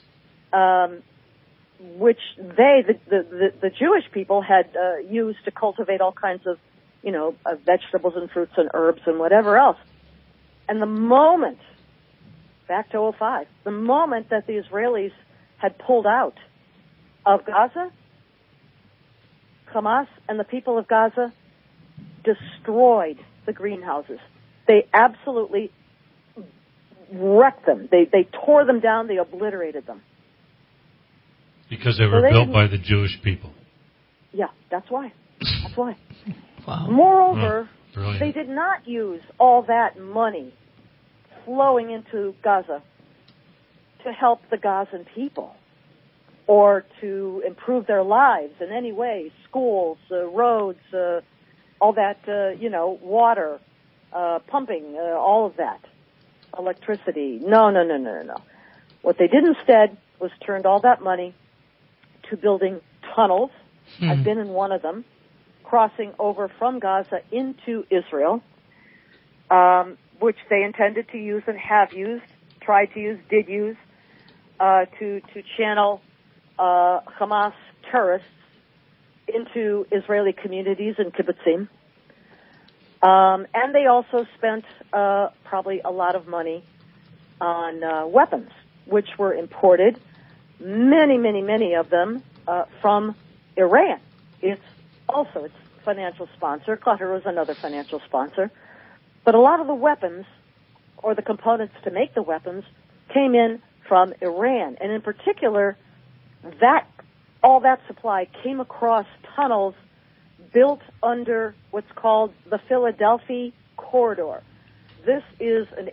which the Jewish people had used to cultivate all kinds of, vegetables and fruits and herbs and whatever else. And the moment, back to 2005, the moment that the Israelis had pulled out of Gaza, Hamas and the people of Gaza destroyed the greenhouses. They absolutely wrecked them. They tore them down. They obliterated them. Because they were built by the Jewish people. Yeah, that's why. That's why. Wow. Moreover, brilliant. They did not use all that money flowing into Gaza to help the Gazan people or to improve their lives in any way, schools, roads, all that, water, pumping, all of that, electricity. No. What they did instead was turned all that money to building tunnels. I've been in one of them, crossing over from Gaza into Israel, which they intended to use and have used, tried to use, did use, to channel Hamas terrorists into Israeli communities and kibbutzim. And they also spent probably a lot of money on weapons, which were imported, many of them from Iran. It's also its financial sponsor. Qatar is another financial sponsor. But a lot of the weapons, or the components to make the weapons, came in from Iran. And in particular, all that supply came across tunnels built under what's called the Philadelphia Corridor. This is an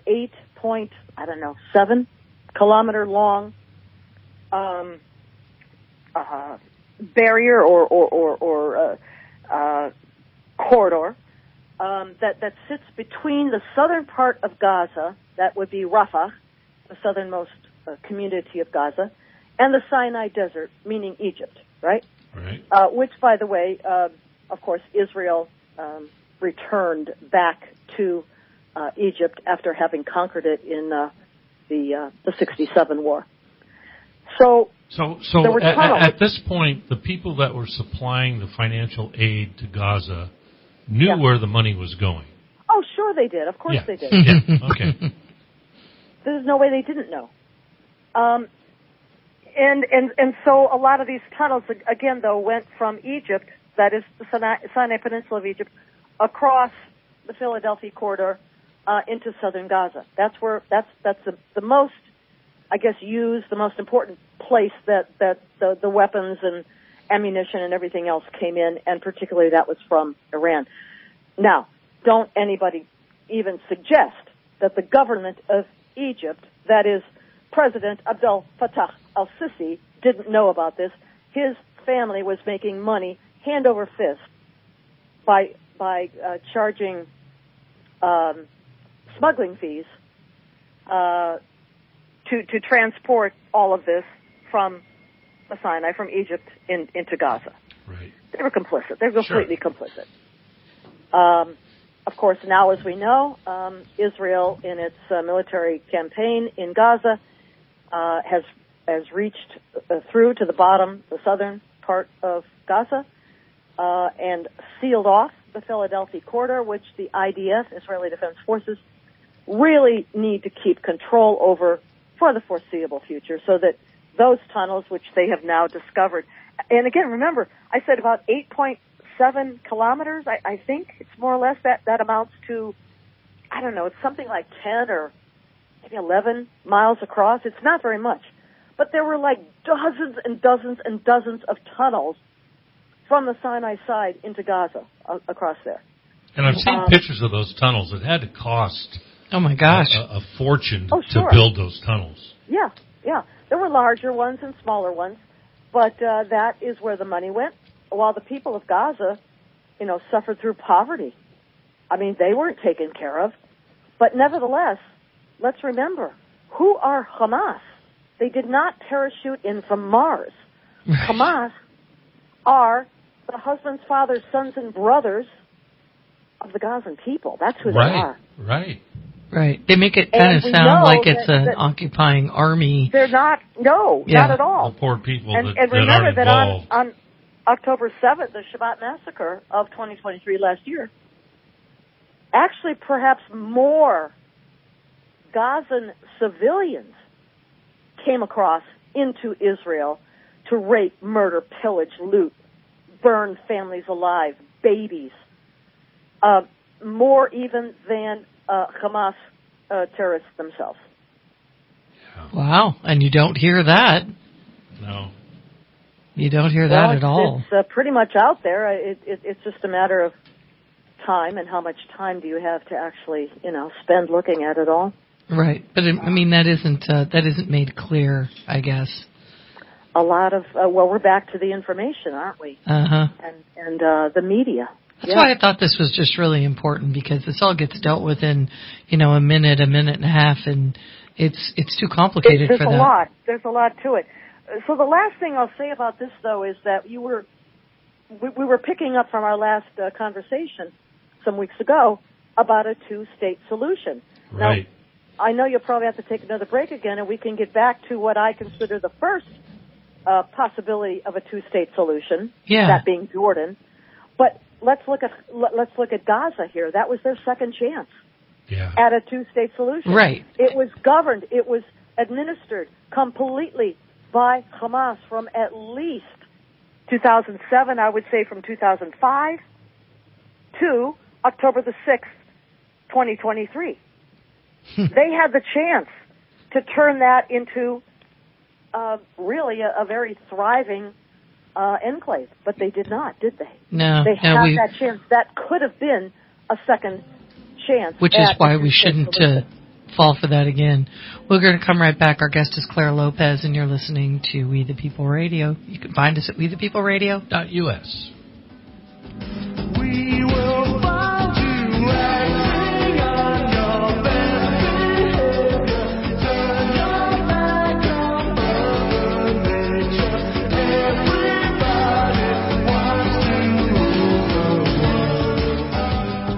7 kilometer long barrier or corridor that sits between the southern part of Gaza, that would be Rafah, the southernmost community of Gaza, and the Sinai Desert, meaning Egypt, right? Right. Which, by the way, of course, Israel returned back to Egypt after having conquered it in the 67 war. So there were tunnels. At this point, the people that were supplying the financial aid to Gaza knew where the money was going. Oh, sure they did. Of course they did. Yeah. Okay. There's no way they didn't know. And so a lot of these tunnels, again, though, went from Egypt, that is the Sinai Peninsula of Egypt, across the Philadelphia corridor into southern Gaza. That's the most, I guess, used, the most important place that the weapons and ammunition and everything else came in, and particularly that was from Iran. Now, don't anybody even suggest that the government of Egypt, that is President Abdel Fattah al-Sisi, didn't know about this. His family was making money hand over fist by charging smuggling fees to transport all of this from the Sinai, from Egypt into Gaza. Right. They were complicit. They're completely complicit. Of course, now as we know, Israel in its military campaign in Gaza has reached through to the bottom, the southern part of Gaza, and sealed off the Philadelphia corridor, which the IDF, Israeli Defense Forces, really need to keep control over for the foreseeable future, so that those tunnels, which they have now discovered, and again, remember, I said about 8.7 kilometers, I think it's more or less that amounts to, I don't know, it's something like 10 or maybe 11 miles across. It's not very much. But there were like dozens and dozens and dozens of tunnels from the Sinai side into Gaza across there. And I've seen pictures of those tunnels. It had to cost oh my gosh, a fortune sure. to build those tunnels. Yeah. There were larger ones and smaller ones, but that is where the money went, while the people of Gaza, suffered through poverty. I mean, they weren't taken care of. But nevertheless, let's remember, who are Hamas? They did not parachute in from Mars. Right. Hamas are the husbands, fathers, sons, and brothers of the Gazan people. That's who they are. Right. They make it kind of sound like it's an occupying army. They're not. No, not at all. The poor people and that remember aren't involved. that on October 7th, the Shabbat massacre of 2023 last year, actually perhaps more Gazan civilians came across into Israel to rape, murder, pillage, loot, burn families alive, babies, more even than Hamas terrorists themselves. Wow, and you don't hear that. No. You don't hear that at all. It's pretty much out there. It's just a matter of time, and how much time do you have to actually, spend looking at it all. Right, but that isn't made clear, I guess. A lot of we're back to the information, aren't we? Uh-huh. And the media. That's why I thought this was just really important, because this all gets dealt with in, a minute and a half, and it's too complicated for that. There's a lot to it. So the last thing I'll say about this, though, is that we were picking up from our last conversation some weeks ago about a two-state solution. Right. Now, I know you'll probably have to take another break again, and we can get back to what I consider the first possibility of a two-state solution, that being Jordan. But let's look at Gaza here. That was their second chance at a two-state solution. Right. It was governed. It was administered completely by Hamas from at least 2007, I would say from 2005 to October the 6th, 2023. They had the chance to turn that into really a very thriving enclave, but they did not, did they? No. They had that chance. That could have been a second chance. Which is why we shouldn't fall for that again. We're going to come right back. Our guest is Claire Lopez, and you're listening to We the People Radio. You can find us at wethepeopleradio.us. We will find you acting on your best behavior. Turn your back on Mother Nature. Everybody wants to rule the world.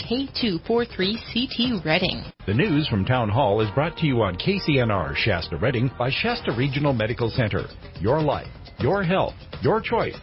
K243CT Reading. The news from Town Hall is brought to you on KCNR Shasta Reading by Shasta Regional Medical Center. Your life, your health, your choice.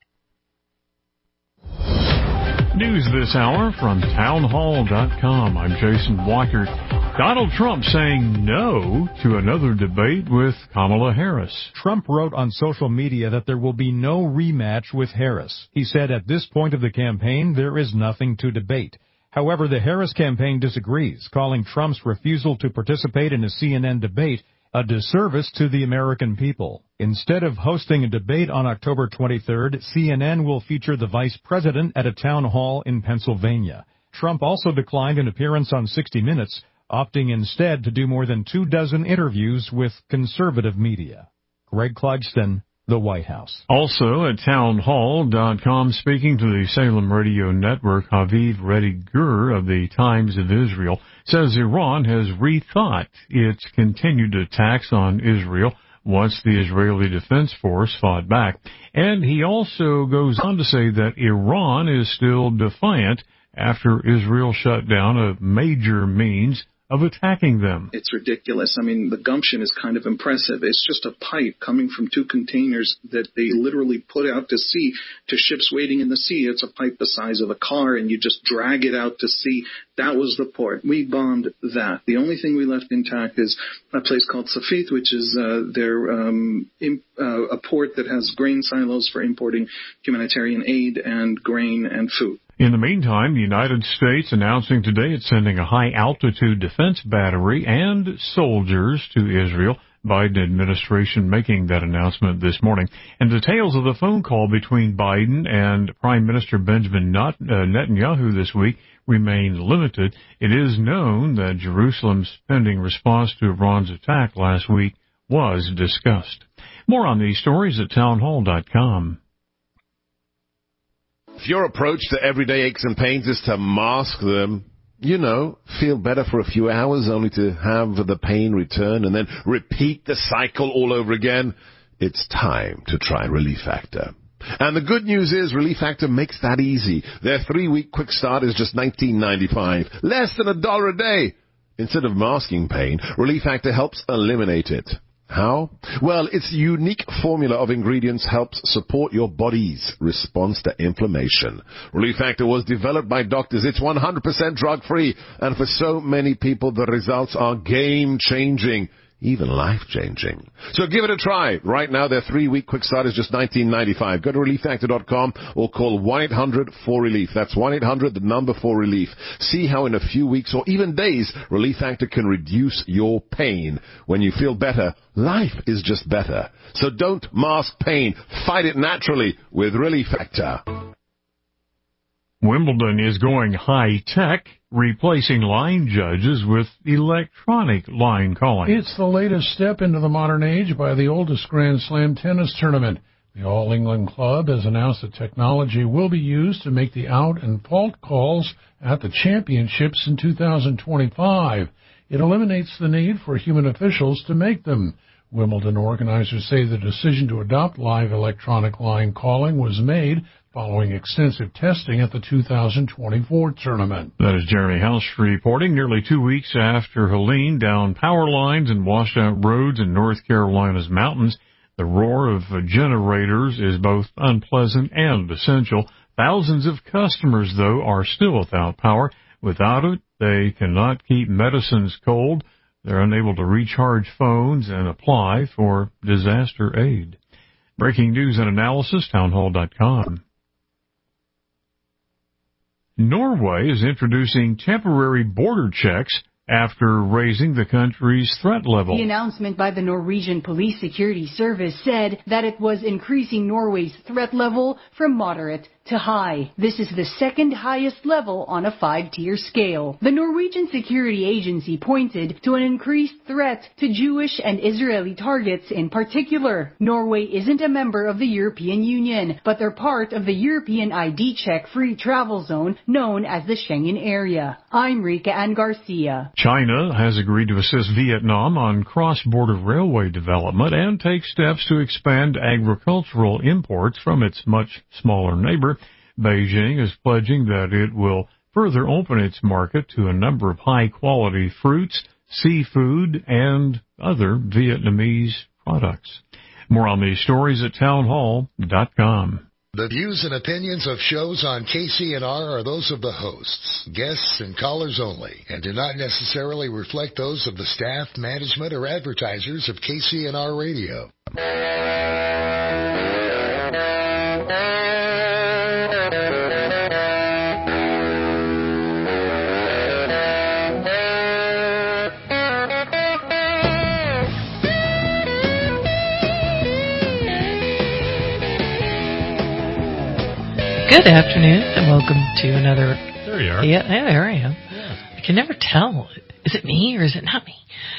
News this hour from townhall.com. I'm Jason Walker. Donald Trump saying no to another debate with Kamala Harris. Trump wrote on social media that there will be no rematch with Harris. He said at this point of the campaign, there is nothing to debate. However, the Harris campaign disagrees, calling Trump's refusal to participate in a CNN debate a disservice to the American people. Instead of hosting a debate on October 23rd, CNN will feature the vice president at a town hall in Pennsylvania. Trump also declined an appearance on 60 Minutes, opting instead to do more than 24 interviews with conservative media. Greg Clugston, the White House. Also at townhall.com, speaking to the Salem Radio Network, Haviv Reddy Gur of the Times of Israel says Iran has rethought its continued attacks on Israel once the Israeli Defense Force fought back. And he also goes on to say that Iran is still defiant after Israel shut down a major means of attacking them. It's ridiculous. I mean, the gumption is kind of impressive. It's just a pipe coming from 2 containers that they literally put out to sea to ships waiting in the sea. It's a pipe the size of a car, and you just drag it out to sea. That was the port. We bombed that. The only thing we left intact is a place called Safit, which is a port that has grain silos for importing humanitarian aid and grain and food. In the meantime, the United States announcing today it's sending a high-altitude defense battery and soldiers to Israel. Biden administration making that announcement this morning. And details of the phone call between Biden and Prime Minister Benjamin Netanyahu this week remain limited. It is known that Jerusalem's pending response to Iran's attack last week was discussed. More on these stories at townhall.com. If your approach to everyday aches and pains is to mask them, feel better for a few hours only to have the pain return and then repeat the cycle all over again, it's time to try Relief Factor. And the good news is Relief Factor makes that easy. Their 3-week quick start is just $19.95, less than $1 a day. Instead of masking pain, Relief Factor helps eliminate it. How? Well, its unique formula of ingredients helps support your body's response to inflammation. Relief Factor was developed by doctors. It's 100% drug-free. And for so many people, the results are game-changing, even life-changing. So give it a try. Right now, their 3-week quick start is just $19.95. Go to ReliefFactor.com or call 1-800-4RELIEF. That's 1-800-4RELIEF. See how in a few weeks or even days, Relief Factor can reduce your pain. When you feel better, life is just better. So don't mask pain. Fight it naturally with Relief Factor. Wimbledon is going high-tech, replacing line judges with electronic line calling. It's the latest step into the modern age by the oldest Grand Slam tennis tournament. The All England Club has announced that technology will be used to make the out and fault calls at the championships in 2025. It eliminates the need for human officials to make them. Wimbledon organizers say the decision to adopt live electronic line calling was made following extensive testing at the 2024 tournament. That is Jeremy House reporting. Nearly 2 weeks after Helene downed power lines and washed out roads in North Carolina's mountains, the roar of generators is both unpleasant and essential. Thousands of customers, though, are still without power. Without it, they cannot keep medicines cold. They're unable to recharge phones and apply for disaster aid. Breaking news and analysis, townhall.com. Norway is introducing temporary border checks after raising the country's threat level. The announcement by the Norwegian Police Security Service said that it was increasing Norway's threat level from moderate to high. This is the second highest level on a 5-tier scale. The Norwegian security agency pointed to an increased threat to Jewish and Israeli targets in particular. Norway isn't a member of the European Union, but they're part of the European ID check free travel zone known as the Schengen area. I'm Rika Ann Garcia. China has agreed to assist Vietnam on cross-border railway development and take steps to expand agricultural imports from its much smaller neighbor. Beijing is pledging that it will further open its market to a number of high-quality fruits, seafood, and other Vietnamese products. More on these stories at townhall.com. The views and opinions of shows on KCNR are those of the hosts, guests, and callers only, and do not necessarily reflect those of the staff, management, or advertisers of KCNR Radio. Good afternoon, and welcome to another... There you are. Yeah, there I am. Yeah. I can never tell. Is it me or is it not me?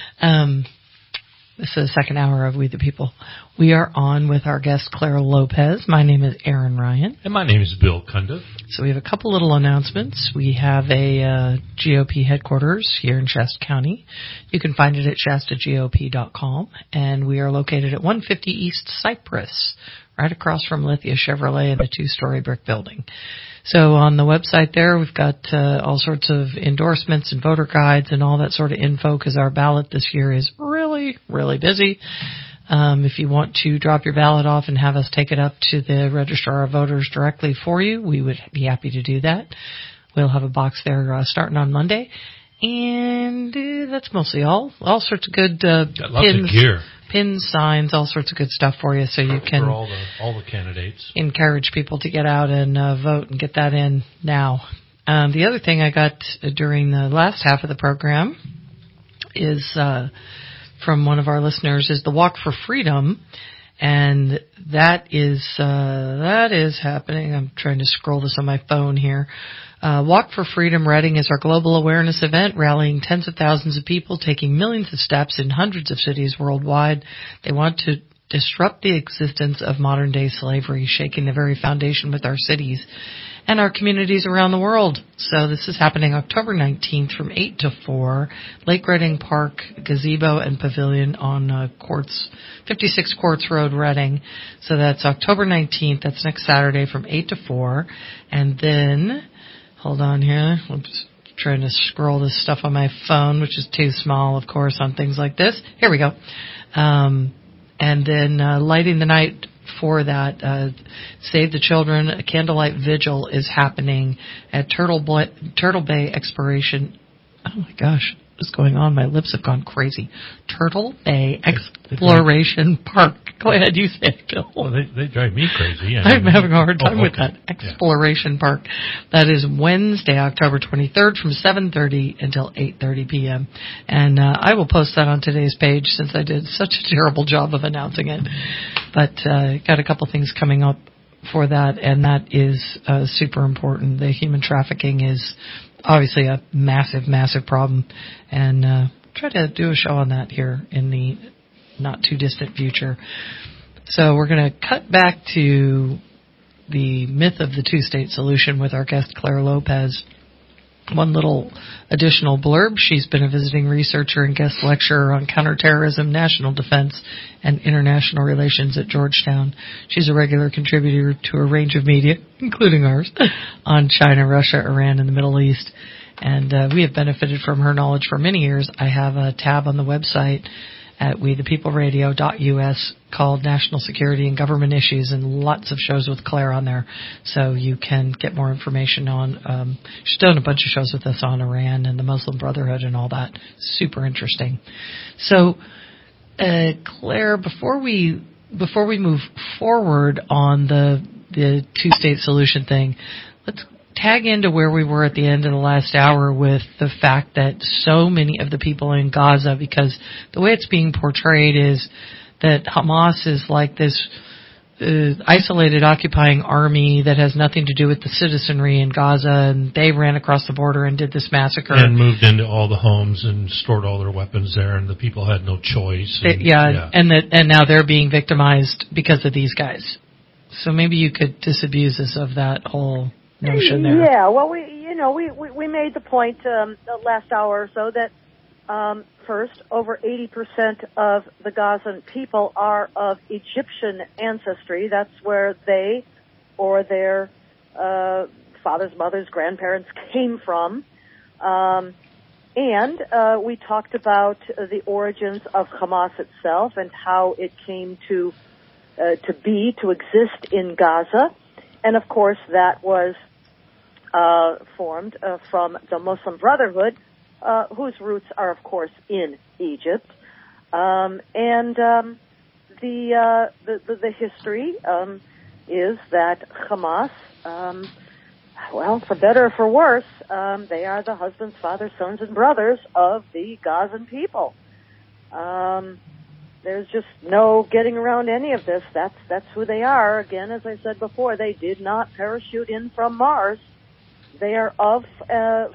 This is the second hour of We the People. We are on with our guest, Clara Lopez. My name is Aaron Ryan. And my name is Bill Cundiff. So we have a couple little announcements. We have a GOP headquarters here in Shasta County. You can find it at shastagop.com. And we are located at 150 East Cypress, right across from Lithia Chevrolet in a 2-story brick building. So on the website there, we've got all sorts of endorsements and voter guides and all that sort of info, because our ballot this year is really, really busy. If you want to drop your ballot off and have us take it up to the registrar of voters directly for you, we would be happy to do that. We'll have a box there starting on Monday. And that's mostly all. All sorts of good got lots of gear. Pins, signs, all sorts of good stuff for you, so you can for all the candidates. Encourage people to get out and vote and get that in now. The other thing I got during the last half of the program is from one of our listeners is the Walk for Freedom, and that is happening. I'm trying to scroll this on my phone here. Walk for Freedom Reading is our global awareness event, rallying tens of thousands of people, taking millions of steps in hundreds of cities worldwide. They want to disrupt the existence of modern-day slavery, shaking the very foundation with our cities and our communities around the world. So this is happening October 19th from 8 to 4, Lake Reading Park, Gazebo and Pavilion on 56 Quartz Road, Reading. So that's October 19th. That's next Saturday from 8 to 4. And then... hold on here. I'm just trying to scroll this stuff on my phone, which is too small, of course, on things like this. Here we go. And then lighting the night for that, Save the Children, a candlelight vigil is happening at Turtle Bay Exploration. Oh, my gosh. What's going on? My lips have gone crazy. Turtle Bay Exploration Park. Go ahead, you say it, Bill. Well, they drive me crazy. Yeah. I'm having a hard time with that. Exploration Park. That is Wednesday, October 23rd from 7:30 until 8:30 p.m. And I will post that on today's page since I did such a terrible job of announcing it. But got a couple things coming up for that, and that is super important. The human trafficking is obviously a massive, massive problem, and try to do a show on that here in the not too distant future. So we're going to cut back to the myth of the two-state solution with our guest Clara Lopez. One little additional blurb. She's been a visiting researcher and guest lecturer on counterterrorism, national defense, and international relations at Georgetown. She's a regular contributor to a range of media, including ours, on China, Russia, Iran, and the Middle East. And we have benefited from her knowledge for many years. I have a tab on the website at wethepeopleradio.us called National Security and Government Issues, and lots of shows with Claire on there, so you can get more information on. She's done a bunch of shows with us on Iran and the Muslim Brotherhood and all that. Super interesting. So, Claire, before we move forward on the two-state solution thing, let's tag into where we were at the end of the last hour with the fact that so many of the people in Gaza, because the way it's being portrayed is that Hamas is like this isolated occupying army that has nothing to do with the citizenry in Gaza, and they ran across the border and did this massacre. And moved into all the homes and stored all their weapons there, and the people had no choice. And now they're being victimized because of these guys. So maybe you could disabuse us of that whole notion there. Yeah, well, we made the point the last hour or so that first, over 80% of the Gazan people are of Egyptian ancestry. That's where they or their fathers, mothers, grandparents came from. And we talked about the origins of Hamas itself and how it came to exist in Gaza. And of course, that was formed from the Muslim Brotherhood, whose roots are, of course, in Egypt. The history is that Hamas, well, for better or for worse, they are the husbands, fathers, sons, and brothers of the Gazan people. There's just no getting around any of this. That's who they are. Again, as I said before, they did not parachute in from Mars. They are of and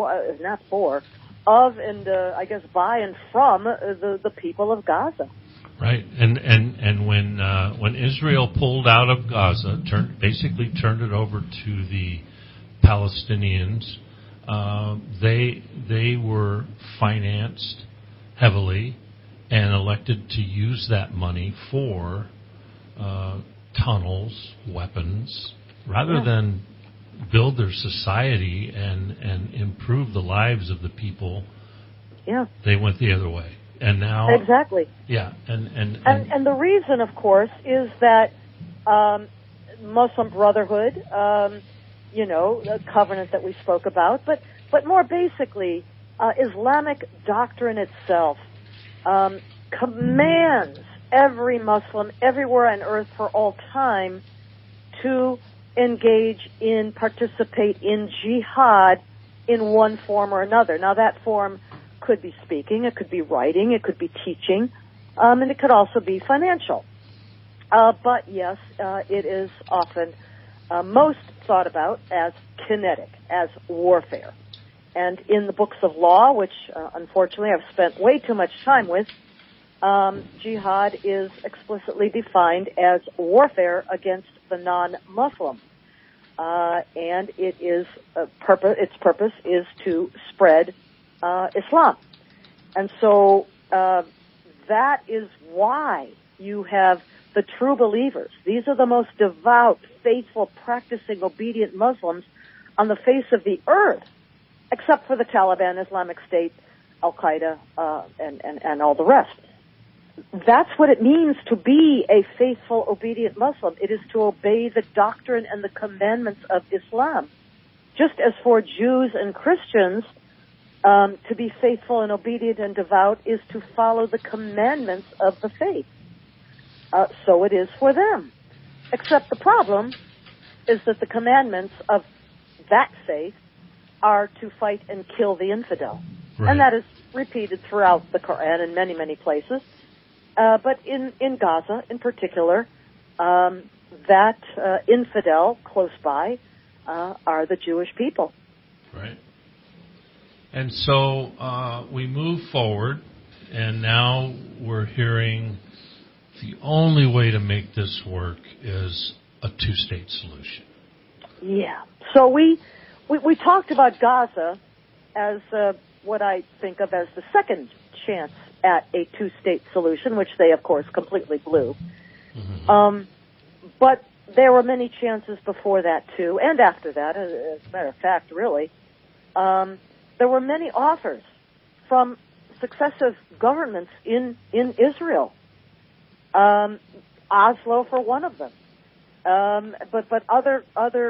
I guess by and from the people of Gaza. Right, and when Israel pulled out of Gaza, basically turned it over to the Palestinians, they were financed heavily and elected to use that money for tunnels, weapons, rather than build their society and improve the lives of the people. Yeah, they went the other way. And now, exactly. Yeah, and the reason, of course, is that Muslim Brotherhood, the covenant that we spoke about, but more basically, Islamic doctrine itself commands every Muslim everywhere on earth for all time to participate in jihad in one form or another. Now, that form could be speaking, it could be writing, it could be teaching, and it could also be financial. But yes, it is often most thought about as kinetic, as warfare. And in the books of law, which unfortunately I've spent way too much time with, jihad is explicitly defined as warfare against the non-Muslim. And it is its purpose is to spread Islam. And so that is why you have the true believers. These are the most devout, faithful, practicing, obedient Muslims on the face of the earth, except for the Taliban, Islamic State, Al-Qaeda, and all the rest. That's what it means to be a faithful, obedient Muslim. It is to obey the doctrine and the commandments of Islam. Just as for Jews and Christians, to be faithful and obedient and devout is to follow the commandments of the faith. So it is for them. Except the problem is that the commandments of that faith are to fight and kill the infidel. Right. And that is repeated throughout the Quran in many, many places. But in Gaza in particular, that infidel close by are the Jewish people. Right. And so we move forward, and now we're hearing the only way to make this work is a two-state solution. Yeah. So we talked about Gaza as what I think of as the second chance at a two-state solution, which they, of course, completely blew. Mm-hmm. But there were many chances before that, too, and after that, as a matter of fact, really. There were many offers from successive governments in Israel. Oslo for one of them. But other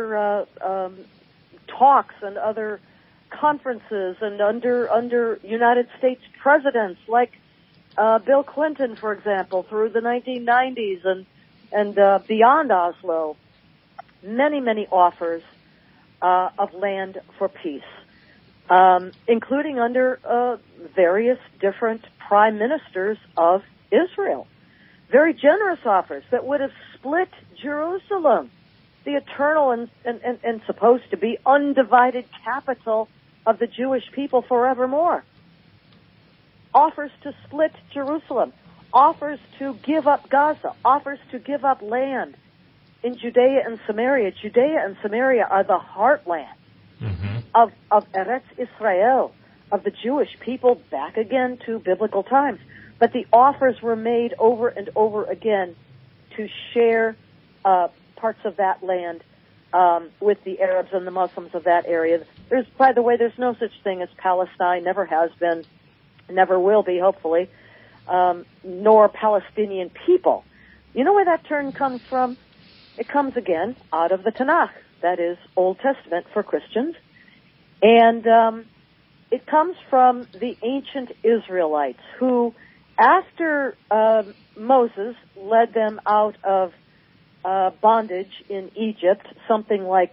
talks and other conferences and under United States presidents like Bill Clinton, for example, through the 1990s and beyond Oslo, many offers of land for peace, including under various different prime ministers of Israel. Very generous offers that would have split Jerusalem, the eternal and supposed to be undivided capital of the Jewish people forevermore. Offers to split Jerusalem, offers to give up Gaza, offers to give up land in Judea and Samaria. Judea and Samaria are the heartland of Eretz Israel, of the Jewish people back again to biblical times. But the offers were made over and over again to share parts of that land with the Arabs and the Muslims of that area. By the way, there's no such thing as Palestine, never has been, never will be, hopefully, nor Palestinian people. You know where that term comes from? It comes again out of the Tanakh, that is Old Testament for Christians. And it comes from the ancient Israelites who, after Moses led them out of bondage in Egypt, something like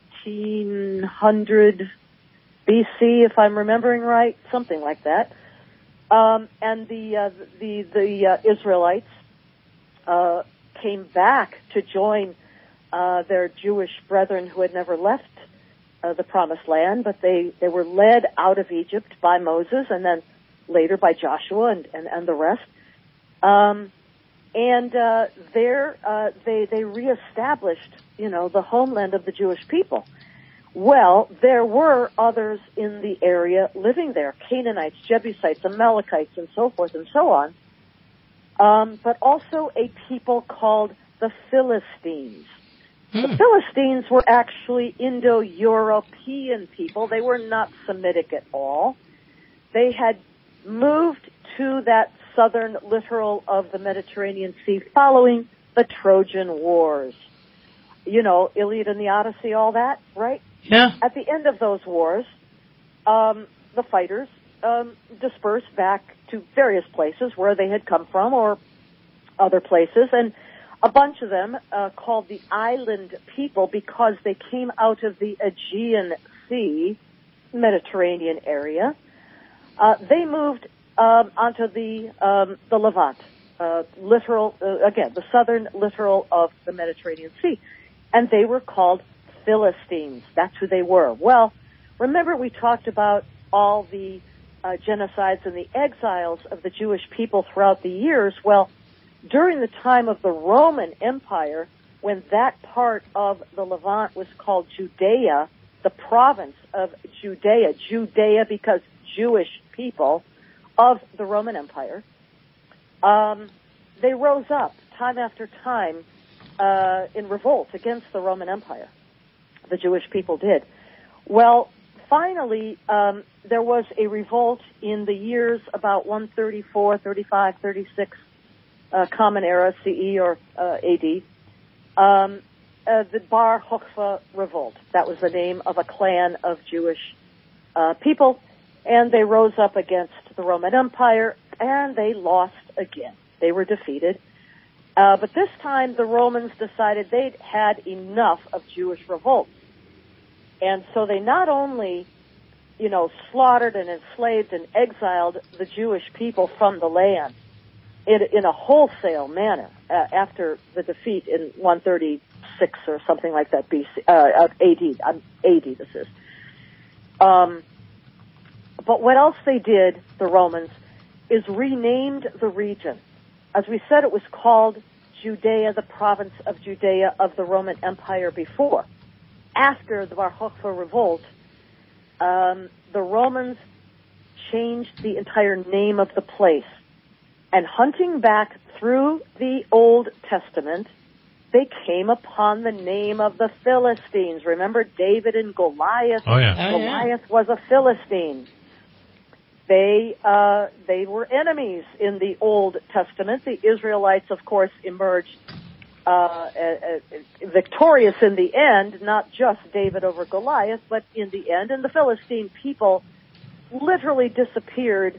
1400 BC, if I'm remembering right, something like that. And the Israelites came back to join their Jewish brethren who had never left the Promised Land, but they were led out of Egypt by Moses and then later by Joshua and the rest. They reestablished, the homeland of the Jewish people. Well, there were others in the area living there, Canaanites, Jebusites, Amalekites, and so forth and so on, but also a people called the Philistines. The Philistines were actually Indo-European people. They were not Semitic at all. They had moved to that southern littoral of the Mediterranean Sea following the Trojan Wars. Iliad and the Odyssey, all that, right? Yeah. At the end of those wars, the fighters dispersed back to various places where they had come from or other places, and a bunch of them called the island people because they came out of the Aegean Sea, Mediterranean area. They moved onto the Levant, the southern littoral of the Mediterranean Sea, and they were called Philistines. That's who they were. Well, remember we talked about all the genocides and the exiles of the Jewish people throughout the years. Well, during the time of the Roman Empire, when that part of the Levant was called Judea, the province of Judea because Jewish people of the Roman Empire, they rose up time after time in revolt against the Roman Empire. The Jewish people did. Well, finally, there was a revolt in the years about 134, 35, 36, Common Era, CE or AD, the Bar Kokhba revolt. That was the name of a clan of Jewish people, and they rose up against the Roman Empire, and they lost again. They were defeated. But this time the Romans decided they'd had enough of Jewish revolts. And so they not only, slaughtered and enslaved and exiled the Jewish people from the land in a wholesale manner after the defeat in 136 or something like that BC, AD this is. But what else they did, the Romans, is renamed the region. As we said, it was called Judea, the province of Judea of the Roman Empire before. After the Bar Kokhba revolt, the Romans changed the entire name of the place. And hunting back through the Old Testament, they came upon the name of the Philistines. Remember David and Goliath? Oh, yeah. Goliath was a Philistine. They were enemies in the Old Testament. The Israelites, of course, emerged victorious in the end, not just David over Goliath, but in the end. And the Philistine people literally disappeared,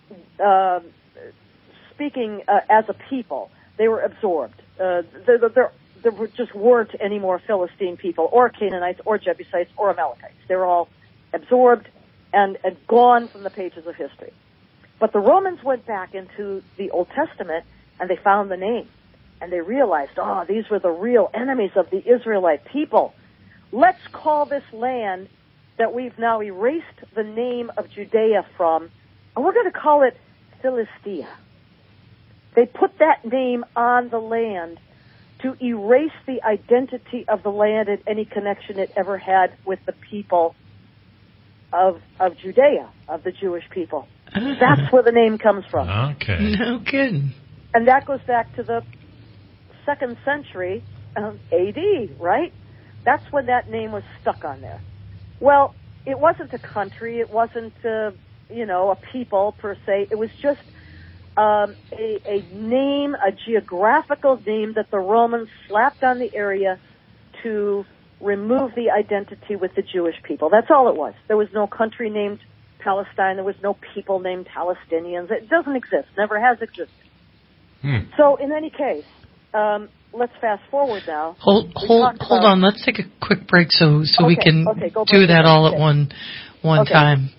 speaking as a people. They were absorbed. There just weren't any more Philistine people or Canaanites or Jebusites or Amalekites. They were all absorbed and gone from the pages of history. But the Romans went back into the Old Testament and they found the name. And they realized, these were the real enemies of the Israelite people. Let's call this land that we've now erased the name of Judea from, and we're going to call it Philistia. They put that name on the land to erase the identity of the land and any connection it ever had with the people of Judea, of the Jewish people. That's where the name comes from. Okay. No kidding. And that goes back to the 2nd century AD, right? That's when that name was stuck on there. Well, it wasn't a country. It wasn't, a people per se. It was just a name, a geographical name that the Romans slapped on the area to remove the identity with the Jewish people. That's all it was. There was no country named Palestine. There was no people named Palestinians. It doesn't exist. Never has existed. So in any case, let's fast forward now. Hold on. Let's take a quick break so we can do that all at one time.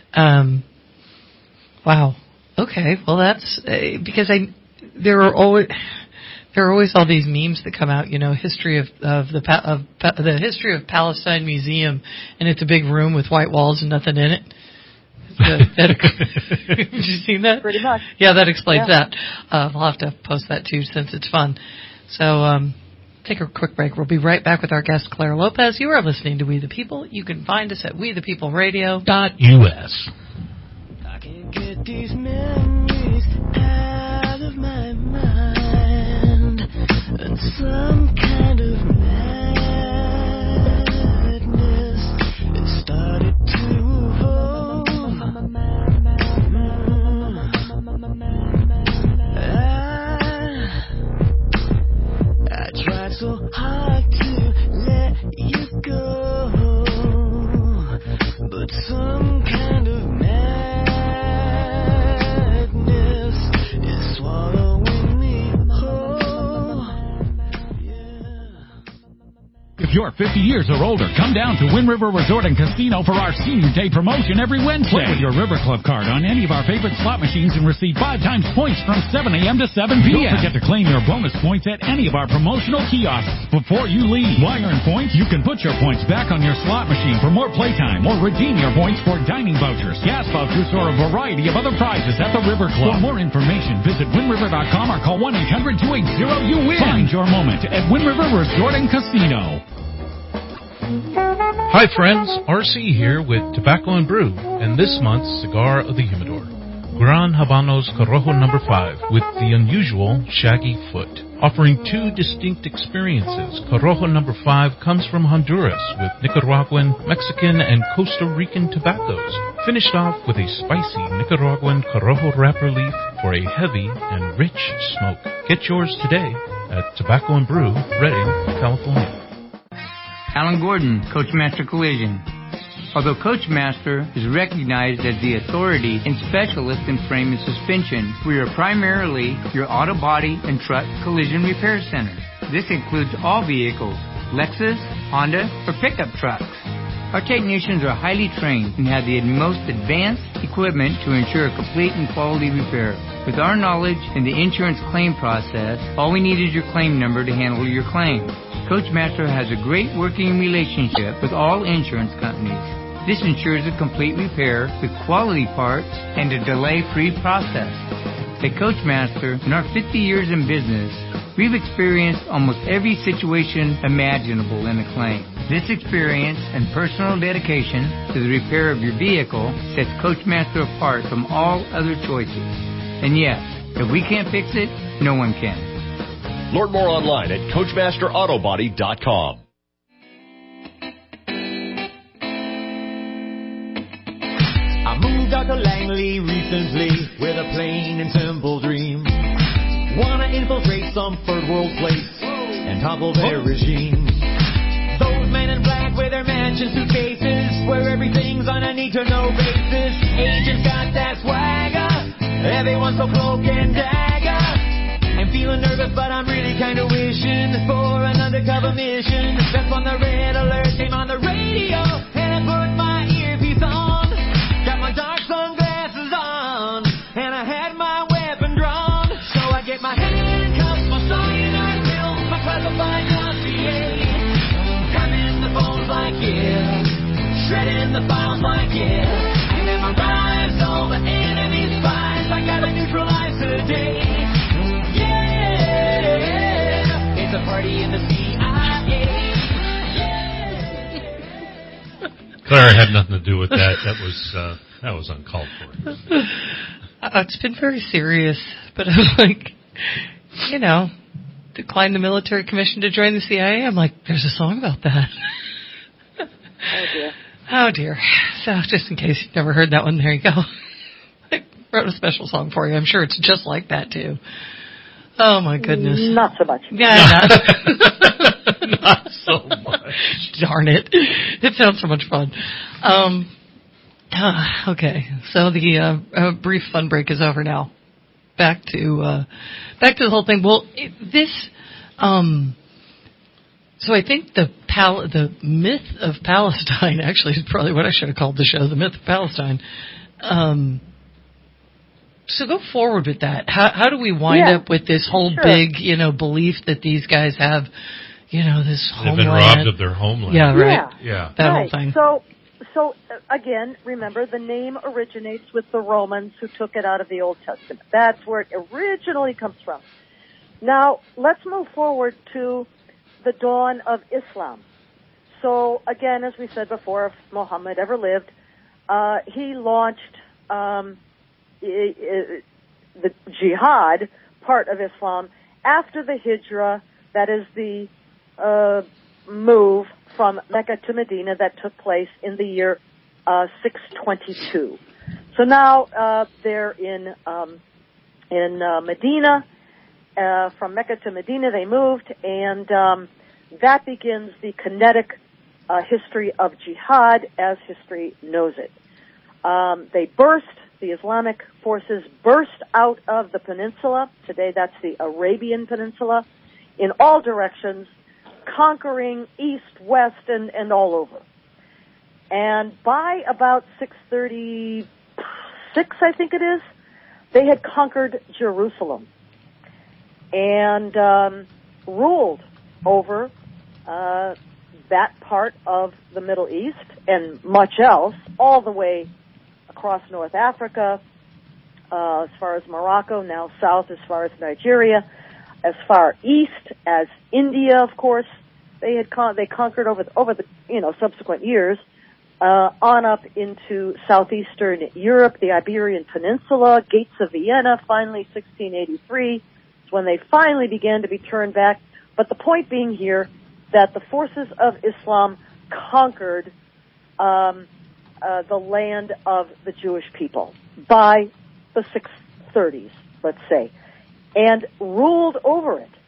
Wow. Okay. Well, that's because there are always all these memes that come out. History of the History of Palestine Museum, and it's a big room with white walls and nothing in it. Have you seen that? Pretty much. Yeah, that explains that. I'll have to post that too since it's fun. So take a quick break. We'll be right back with our guest, Claire Lopez. You are listening to We the People. You can find us at WeThePeopleRadio.us. I can't get these memories out of my mind, and some kind of madness, it started to move over. I tried so hard to let you go, but some kind of madness is swallowing me whole. If you're 50 years or older, come down to Wind River Resort and Casino for our Senior Day promotion every Wednesday. Play with your River Club card on any of our favorite slot machines and receive 5 times points from 7 a.m. to 7 p.m. Don't forget to claim your bonus points at any of our promotional kiosks before you leave. While you're in points, you can put your points back on your slot machine for more playtime or redeem your points for dining vouchers, gas vouchers, or a variety of other prizes at the River Club. For more information, visit windriver.com or call 1-800-280-YOU-WIN. Find your moment at Wind River Resort and Casino. Hi friends, RC here with Tobacco and Brew, and this month's Cigar of the Humidor, Gran Habanos Corojo No. 5 with the unusual shaggy foot. Offering 2 distinct experiences, Corojo No. 5 comes from Honduras with Nicaraguan, Mexican, and Costa Rican tobaccos, finished off with a spicy Nicaraguan Corojo wrapper leaf for a heavy and rich smoke. Get yours today at Tobacco and Brew, Redding, California. Alan Gordon, Coachmaster Collision. Although Coachmaster is recognized as the authority and specialist in frame and suspension, we are primarily your auto body and truck collision repair center. This includes all vehicles, Lexus, Honda, or pickup trucks. Our technicians are highly trained and have the most advanced equipment to ensure a complete and quality repair. With our knowledge in the insurance claim process, all we need is your claim number to handle your claim. Coachmaster has a great working relationship with all insurance companies. This ensures a complete repair with quality parts and a delay-free process. At Coachmaster, in our 50 years in business, we've experienced almost every situation imaginable in a claim. This experience and personal dedication to the repair of your vehicle sets Coachmaster apart from all other choices. And yes, if we can't fix it, no one can. Learn more online at CoachmasterAutobody.com. I moved out to Langley recently with a plain and simple dream. Wanna infiltrate some third world place and topple their regime. Those men in black with their mansion suitcases, where everything's on a need-to-know basis. Agents got that swagger, everyone's so cloak and dagger. I'm feeling nervous, but I'm really kinda wishing for an undercover mission. That's when the red alert came on the radio, and I put my earpiece on. Got my dark sunglasses on, and I had my weapon drawn. So I get my handcuffs, my cyanide pills, my classified dossier. Cramming the phones like yeah, shredding the files like yeah. I memorized all the enemy spies, I gotta neutralize today. It's a party in the CIA. Claire had nothing to do with that. That was uncalled for. It's been very serious, but I'm like, declined the military commission to join the CIA. I'm like, there's a song about that. Oh, dear. Oh, dear. So just in case you've never heard that one, there you go. I wrote a special song for you. I'm sure it's just like that, too. Oh, my goodness. Not so much. Yeah, not so much. Darn it. It sounds so much fun. Okay, so the brief fun break is over now. Back to the whole thing. Well, so I think the myth of Palestine actually is probably what I should have called the show, the myth of Palestine. So go forward with that. How do we wind up with this whole big, belief that these guys have, this homeland? They've been robbed of their homeland. Yeah, right. Yeah. That whole thing. So again, remember, the name originates with the Romans who took it out of the Old Testament. That's where it originally comes from. Now, let's move forward to the dawn of Islam. So again, as we said before, if Muhammad ever lived, he launched the jihad part of Islam after the Hijrah, that is the move from Mecca to Medina that took place in the year 622. So now they're in Medina. From Mecca to Medina they moved, and that begins the kinetic history of jihad as history knows it. The Islamic forces burst out of the peninsula. Today that's the Arabian Peninsula, in all directions, conquering east, west, and all over. And by about 636, I think it is, they had conquered Jerusalem and ruled over that part of the Middle East and much else, all the way across North Africa, as far as Morocco, now south as far as Nigeria, as far east as India, of course. They conquered over the subsequent years, on up into southeastern Europe, the Iberian Peninsula, Gates of Vienna, finally 1683 is when they finally began to be turned back. But the point being here that the forces of Islam conquered the land of the Jewish people by the 630s, let's say, and ruled over it,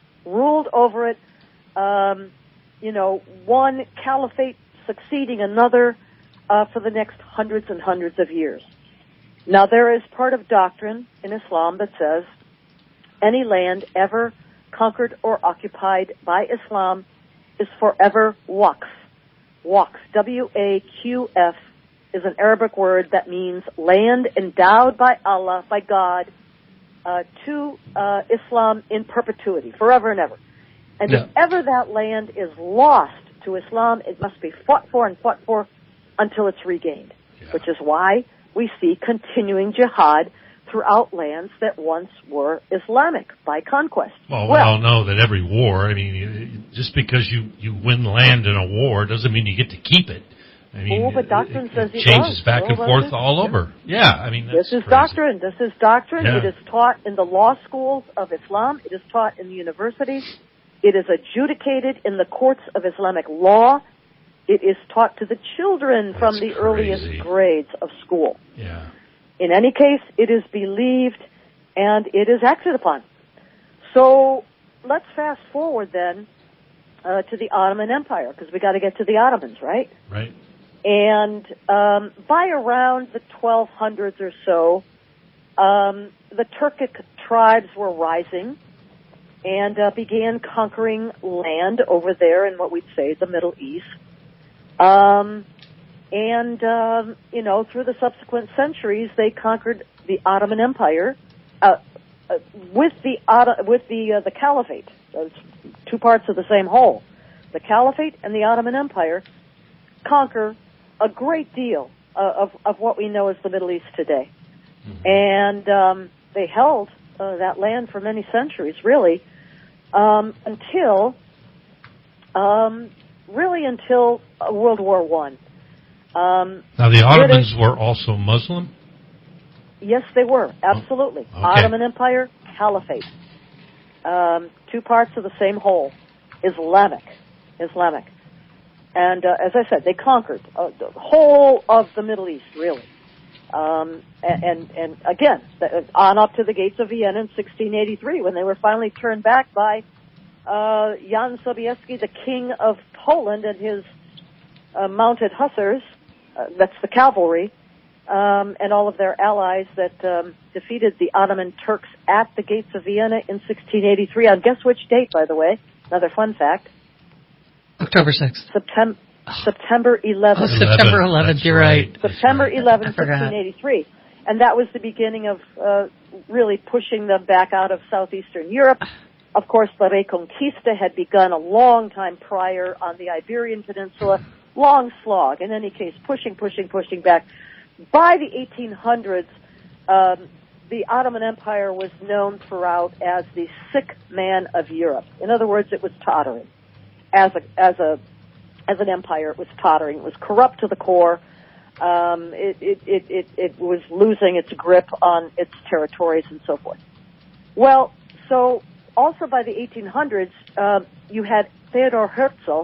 one caliphate succeeding another for the next hundreds and hundreds of years. Now, there is part of doctrine in Islam that says any land ever conquered or occupied by Islam is forever waqf. Waqf, W-A-Q-F, is an Arabic word that means land endowed by Allah, by God, to Islam in perpetuity, forever and ever. And if ever that land is lost to Islam, it must be fought for until it's regained, which is why we see continuing jihad throughout lands that once were Islamic by conquest. Well, we all know that every war, just because you win land in a war doesn't mean you get to keep it. But doctrine says it changes back and forth all over. Yeah, this is doctrine. This is doctrine. Yeah. It is taught in the law schools of Islam. It is taught in the universities. It is adjudicated in the courts of Islamic law. It is taught to the children from the earliest grades of school. Yeah. In any case, it is believed and it is acted upon. So let's fast forward then to the Ottoman Empire, because we got to get to the Ottomans, right? Right. And by around the 1200s or so, the Turkic tribes were rising and began conquering land over there in what we'd say the Middle East. Through the subsequent centuries, they conquered the Ottoman Empire with the Caliphate. Those two parts of the same whole. The Caliphate and the Ottoman Empire conquer a great deal of what we know as the Middle East today. Mm-hmm. And they held that land for many centuries, really, until World War I. Now, the Ottomans were also Muslim? Yes, they were, absolutely. Oh, okay. Ottoman Empire, Caliphate. two parts of the same whole, Islamic. And as I said, they conquered the whole of the Middle East, really. And again, on up to the gates of Vienna in 1683, when they were finally turned back by Jan Sobieski, the king of Poland, and his mounted hussars, that's the cavalry, and all of their allies that defeated the Ottoman Turks at the gates of Vienna in 1683. On guess which date, by the way? Another fun fact. October 6th. September 11th. Oh, September 11th, you're right. September 11th, 1683. And that was the beginning of really pushing them back out of southeastern Europe. Of course, the Reconquista had begun a long time prior on the Iberian Peninsula. Long slog. In any case, pushing back. By the 1800s, the Ottoman Empire was known throughout as the sick man of Europe. In other words, it was tottering. As an empire, it was tottering. It was corrupt to the core. It was losing its grip on its territories and so forth. Well, so also by the 1800s, you had Theodor Herzl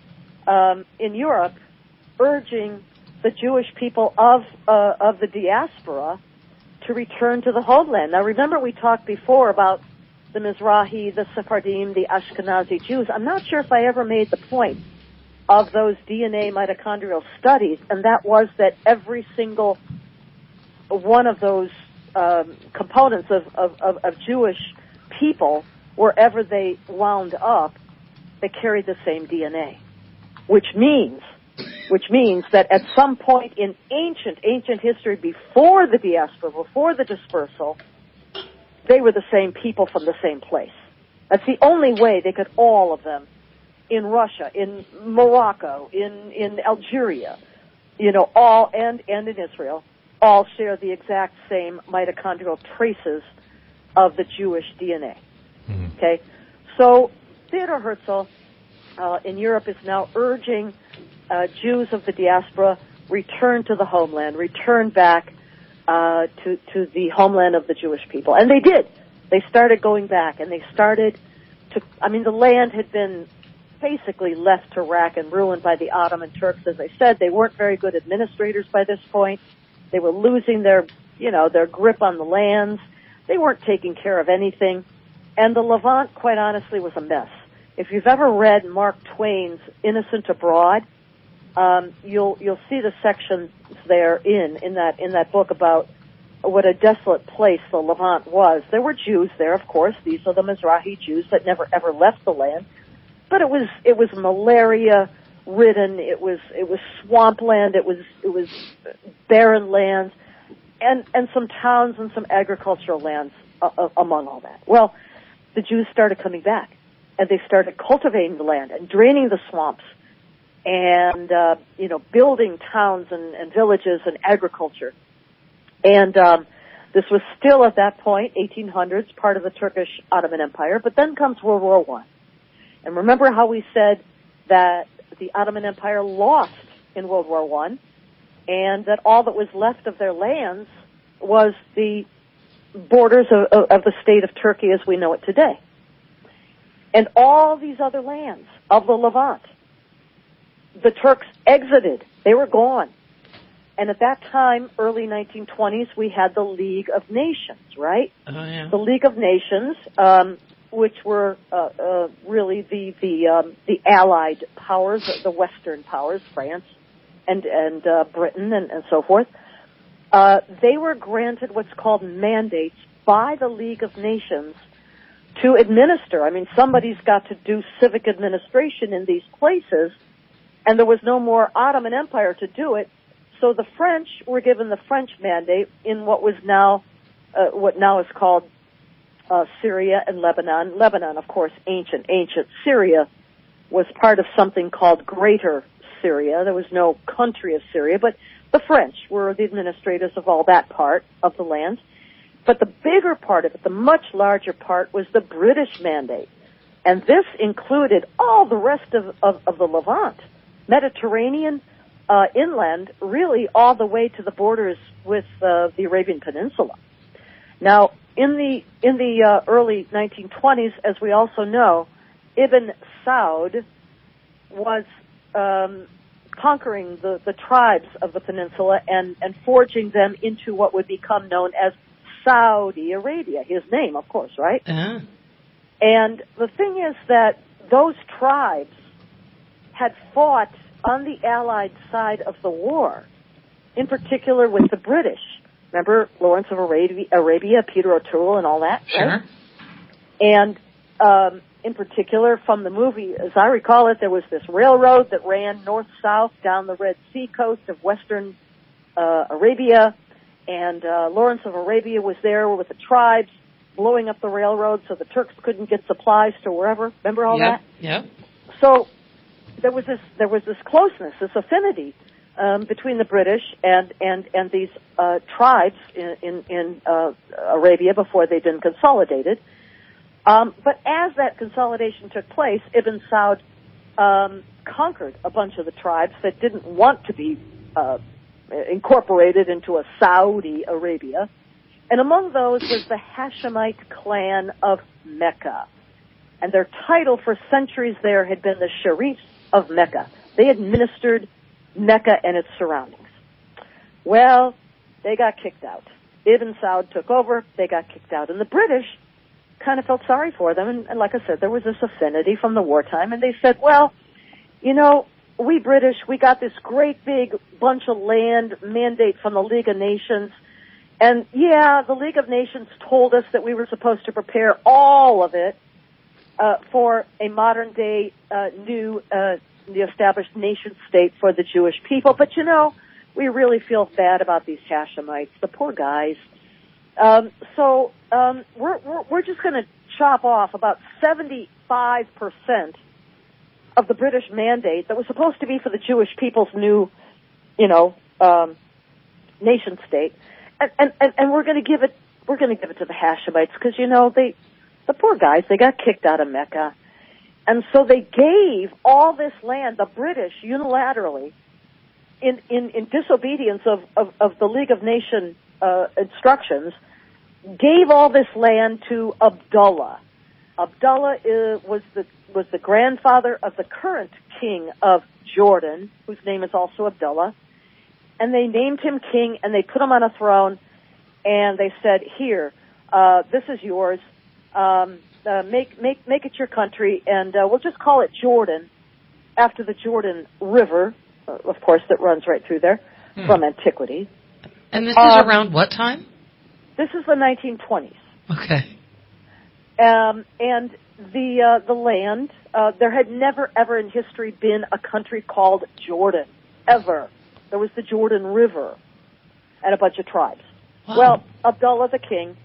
in Europe urging the Jewish people of the diaspora to return to the homeland. Now, remember we talked before about the Mizrahi, the Sephardim, the Ashkenazi Jews. I'm not sure if I ever made the point of those DNA mitochondrial studies, and that was that every single one of those components of Jewish people, wherever they wound up, they carried the same DNA, which means that at some point in ancient history, before the diaspora, before the dispersal, they were the same people from the same place. That's the only way they could, all of them, in Russia, in Morocco, in Algeria, all, and in Israel, all share the exact same mitochondrial traces of the Jewish DNA. Mm-hmm. Okay? So, Theodor Herzl in Europe is now urging Jews of the diaspora, return to the homeland, return back to the homeland of the Jewish people. And they did. They started going back, and they started to, the land had been basically left to rack and ruin by the Ottoman Turks. As I said, they weren't very good administrators by this point. They were losing their grip on the lands. They weren't taking care of anything. And the Levant, quite honestly, was a mess. If you've ever read Mark Twain's Innocent Abroad, you'll see the sections there in that book about what a desolate place the Levant was. There were Jews there, of course. These are the Mizrahi Jews that never ever left the land. But it was malaria ridden. It was swampland. It was barren lands, and some towns and some agricultural lands among all that. Well, the Jews started coming back, and they started cultivating the land and draining the swamps, and building towns and villages and agriculture. And this was still at that point, 1800s, part of the Turkish Ottoman Empire. But then comes World War I. And remember how we said that the Ottoman Empire lost in World War I, and that all that was left of their lands was the borders of the state of Turkey as we know it today. And all these other lands of the Levant, the Turks exited. They were gone. And at that time, early 1920s, we had the League of Nations, right? Oh, yeah. The League of Nations, which were really the Allied powers, the Western powers, France and Britain and so forth. They were granted what's called mandates by the League of Nations to administer. Somebody's got to do civic administration in these places, and there was no more Ottoman Empire to do it. So the French were given the French mandate in what now is called Syria and Lebanon. Lebanon, of course, ancient Syria was part of something called Greater Syria. There was no country of Syria, but the French were the administrators of all that part of the land. But the bigger part of it, the much larger part, was the British mandate. And this included all the rest of the Levant, Mediterranean, inland, really all the way to the borders with the Arabian Peninsula. Now, in the early 1920s, as we also know, Ibn Saud was conquering the tribes of the peninsula and forging them into what would become known as Saudi Arabia. His name, of course, right? Uh-huh. And the thing is that those tribes had fought on the Allied side of the war, in particular with the British. Remember Lawrence of Arabia, Peter O'Toole, and all that? Sure. Right? And in particular, from the movie, as I recall it, there was this railroad that ran north-south down the Red Sea coast of western Arabia, and Lawrence of Arabia was there with the tribes blowing up the railroad so the Turks couldn't get supplies to wherever. Remember all that? Yep. So there was this closeness, this affinity between the British and these tribes in Arabia before they'd been consolidated. But as that consolidation took place, Ibn Saud conquered a bunch of the tribes that didn't want to be incorporated into a Saudi Arabia. And among those was the Hashemite clan of Mecca. And their title for centuries there had been the Sharifs of Mecca. They administered Mecca and its surroundings. Well, they got kicked out. Ibn Saud took over, they got kicked out. And the British kind of felt sorry for them. And like I said, there was this affinity from the wartime. And they said, well, you know, we British, we got this great big bunch of land mandate from the League of Nations. And yeah, the League of Nations told us that we were supposed to prepare all of it for a modern day the established nation state for the Jewish people. But you know, we really feel bad about these Hashemites, the poor guys. So we're just going to chop off about 75% of the British mandate that was supposed to be for the Jewish people's new, nation state. And we're going to give it to the Hashemites because, you know, the poor guys, they got kicked out of Mecca. And so they gave all this land, the British unilaterally, in disobedience of the League of Nations instructions, gave all this land to Abdullah. Abdullah was the grandfather of the current king of Jordan, whose name is also Abdullah. And they named him king, and they put him on a throne, and they said, "Here, this is yours. Make it your country, and we'll just call it Jordan, after the Jordan River, of course, that runs right through there from antiquity." And this is around what time? This is the 1920s. Okay. And the land, there had never ever in history been a country called Jordan, ever. There was the Jordan River and a bunch of tribes. Wow. Well, Abdullah the king,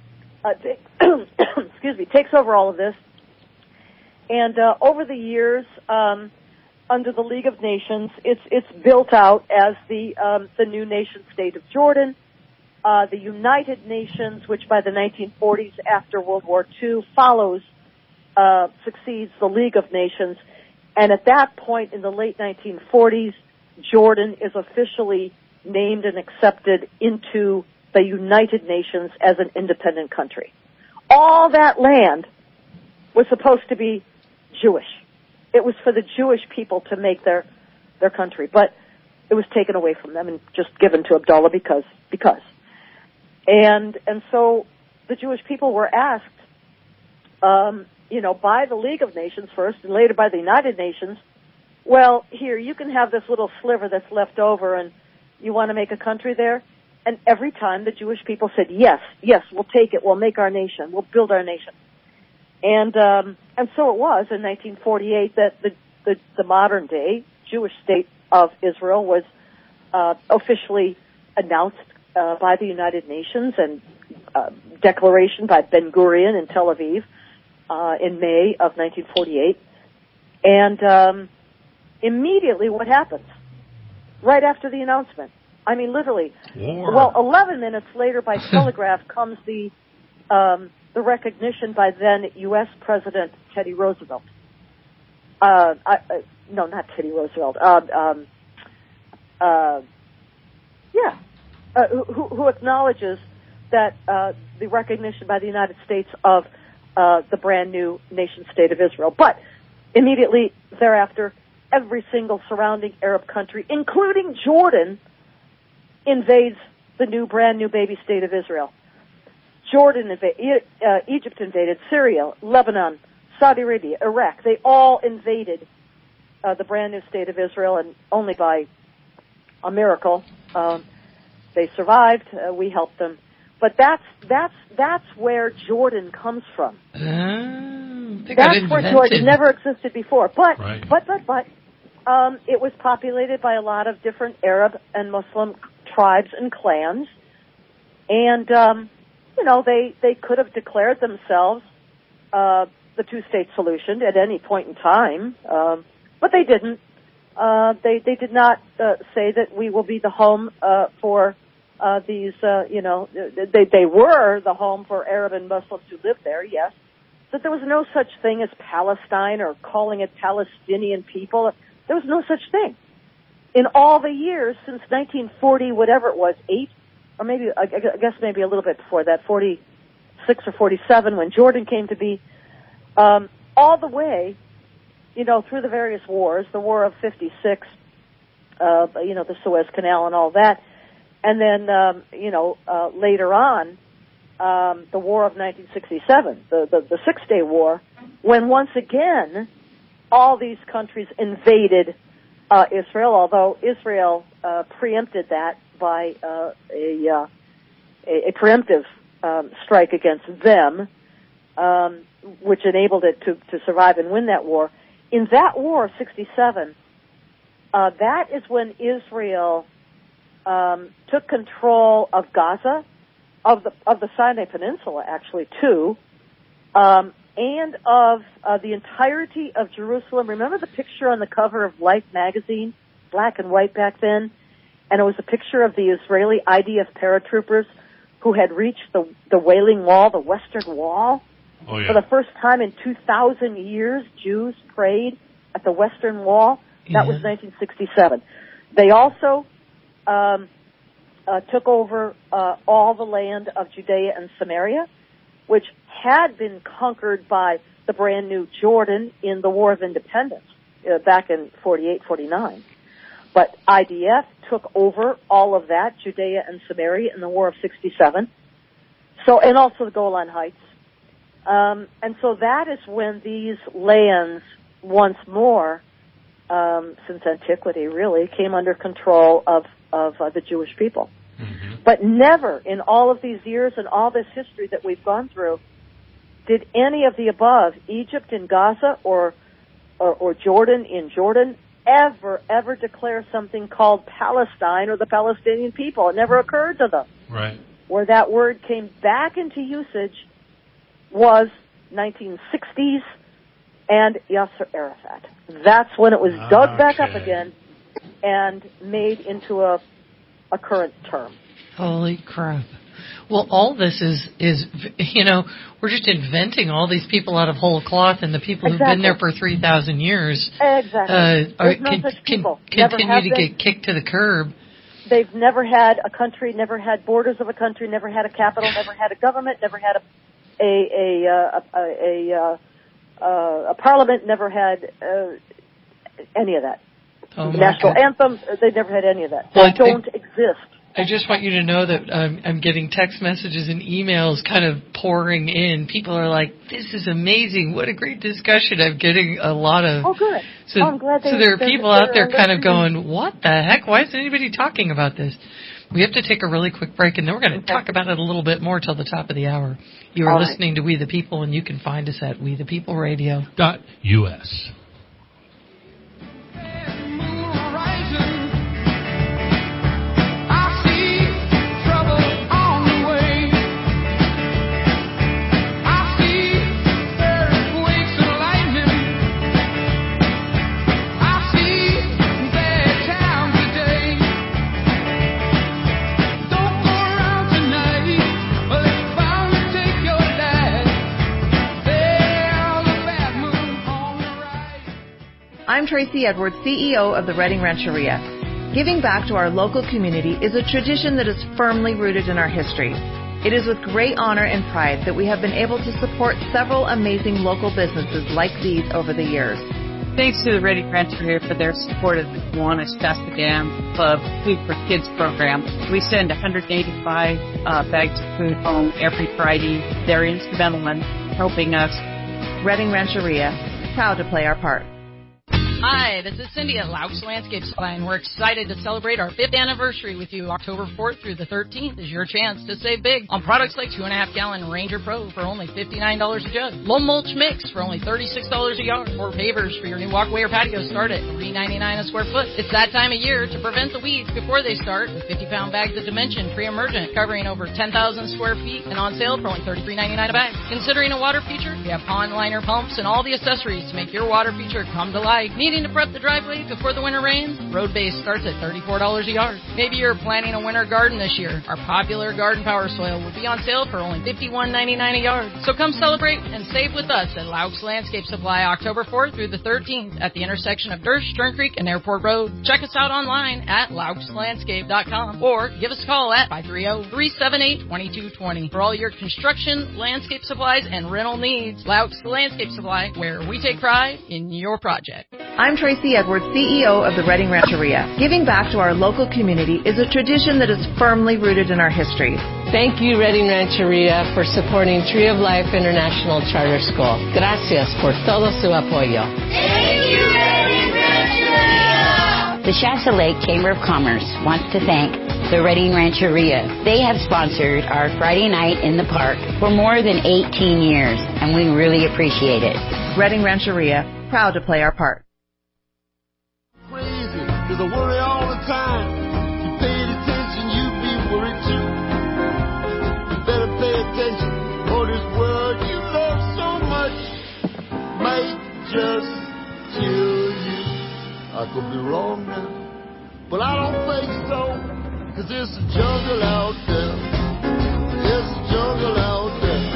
takes over all of this. And over the years, under the League of Nations, it's built out as the new nation state of Jordan. The United Nations, which by the 1940s, after World War II, succeeds the League of Nations. And at that point, in the late 1940s, Jordan is officially named and accepted into the United Nations as an independent country. All that land was supposed to be Jewish. It was for the Jewish people to make their country, but it was taken away from them and just given to Abdullah because. And so the Jewish people were asked, by the League of Nations first and later by the United Nations, well, here, you can have this little sliver that's left over and you want to make a country there? And every time the Jewish people said, yes, we'll take it, we'll make our nation, we'll build our nation. And so it was in 1948 that the modern day Jewish state of Israel was officially announced by the United Nations and declaration by Ben Gurion in Tel Aviv in May of 1948. And immediately what happens? Right after the announcement. I mean, literally. War. Well, 11 minutes later by telegraph comes the recognition by then U.S. President Teddy Roosevelt. No, not Teddy Roosevelt. Who acknowledges that the recognition by the United States of the brand new nation state of Israel. But immediately thereafter, every single surrounding Arab country, including Jordan, invades the brand new baby state of Israel. Egypt invaded, Syria, Lebanon, Saudi Arabia, Iraq. They all invaded the brand new state of Israel, and only by a miracle they survived. We helped them. But that's where Jordan comes from. That's where Jordan never existed before. But it was populated by a lot of different Arab and Muslim tribes and clans, and they could have declared themselves the two-state solution at any point in time, but they didn't. They did not say that we will be the home for these. They were the home for Arab and Muslims who lived there. Yes, but there was no such thing as Palestine or calling it Palestinian people. There was no such thing. In all the years since 1940, whatever it was, 8, or maybe, I guess maybe a little bit before that, 46 or 47, when Jordan came to be, all the way, through the various wars, the War of 56, the Suez Canal and all that, and then, later on, the War of 1967, the Six-Day War, when once again, all these countries invaded Israel, although Israel preempted that by a preemptive strike against them, which enabled it to survive and win that war. In that war of 67, that is when Israel took control of Gaza, of the Sinai Peninsula, actually, too, and of the entirety of Jerusalem. Remember the picture on the cover of Life magazine, black and white back then? And it was a picture of the Israeli IDF paratroopers who had reached the Wailing Wall, the Western Wall. Oh, yeah. For the first time in 2,000 years, Jews prayed at the Western Wall. That was 1967. They also took over all the land of Judea and Samaria, which had been conquered by the brand new Jordan in the War of Independence back in 48, 49. But IDF took over all of that, Judea and Samaria, in the War of 67. And also the Golan Heights. And so that is when these lands once more, since antiquity really, came under control of the Jewish people. Mm-hmm. But never in all of these years and all this history that we've gone through did any of the above, Egypt in Gaza or Jordan in Jordan, ever declare something called Palestine or the Palestinian people. It never occurred to them. Right. Where that word came back into usage was 1960s and Yasser Arafat. That's when it was dug back up again and made into a current term. Holy crap. Well, all this is we're just inventing all these people out of whole cloth, and the people who've been there for 3,000 years continue to get kicked to the curb. They've never had a country, never had borders of a country, never had a capital, never had a government, never had a parliament, never had any of that. National anthems, they never had any of that. They don't exist. I just want you to know that I'm getting text messages and emails kind of pouring in. People are like, this is amazing. What a great discussion. I'm getting a lot of... Oh, good. So, I'm glad so there are people out there kind of going, what the heck? Why isn't anybody talking about this? We have to take a really quick break, and then we're going to talk about it a little bit more till the top of the hour. You are listening to We the People, and you can find us at WeThePeopleRadio.us. I'm Tracy Edwards, CEO of the Redding Rancheria. Giving back to our local community is a tradition that is firmly rooted in our history. It is with great honor and pride that we have been able to support several amazing local businesses like these over the years. Thanks to the Reading Rancheria for their support of the Kiwanis Shasta Dam Club Food for Kids program. We send 185 bags of food home every Friday. They're instrumental in helping us. Reading Rancheria, proud to play our part. Hi, this is Cindy at Laux Landscape Supply, and we're excited to celebrate our 5th anniversary with you. October 4th through the 13th is your chance to save big on products like 2.5-gallon Ranger Pro for only $59 a jug, low mulch mix for only $36 a yard, or pavers for your new walkway or patio start at $3.99 a square foot. It's that time of year to prevent the weeds before they start with 50-pound bags of Dimension pre-emergent covering over 10,000 square feet and on sale for only $33.99 a bag. Considering a water feature, we have pond liner pumps and all the accessories to make your water feature come to life. Needing to prep the driveway before the winter rains? Road Base starts at $34 a yard. Maybe you're planning a winter garden this year. Our popular Garden Power soil will be on sale for only $51.99 a yard. So come celebrate and save with us at Laux Landscape Supply October 4th through the 13th at the intersection of Durst, Stern Creek, and Airport Road. Check us out online at LauxLandscape.com or give us a call at 530-378-2220 for all your construction, landscape supplies, and rental needs. Laux Landscape Supply, where we take pride in your project. I'm Tracy Edwards, CEO of the Reading Rancheria. Giving back to our local community is a tradition that is firmly rooted in our history. Thank you, Reading Rancheria, for supporting Tree of Life International Charter School. Gracias por todo su apoyo. Thank you, Reading Rancheria! The Shasta Lake Chamber of Commerce wants to thank the Reading Rancheria. They have sponsored our Friday night in the park for more than 18 years, and we really appreciate it. Reading Rancheria, proud to play our part. Cause I worry all the time. You paid attention, you be worried too. You better pay attention, or this world you love so much might just kill you. I could be wrong now, but I don't think so. Cause it's a jungle out there. It's a jungle out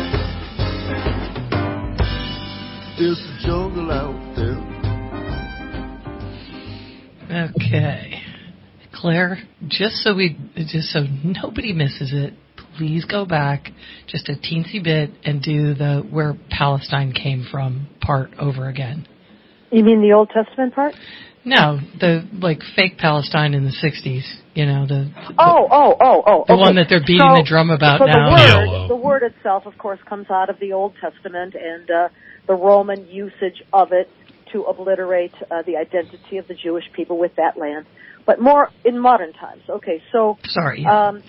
there. It's a jungle out there. Okay. Claire, just so nobody misses it, please go back just a teensy bit and do the where Palestine came from part over again. You mean the Old Testament part? No, the fake Palestine in the 60s, the okay. one that they're beating the drum about now. The word itself, of course, comes out of the Old Testament and the Roman usage of it to obliterate the identity of the Jewish people with that land, but more in modern times. Okay, so sorry.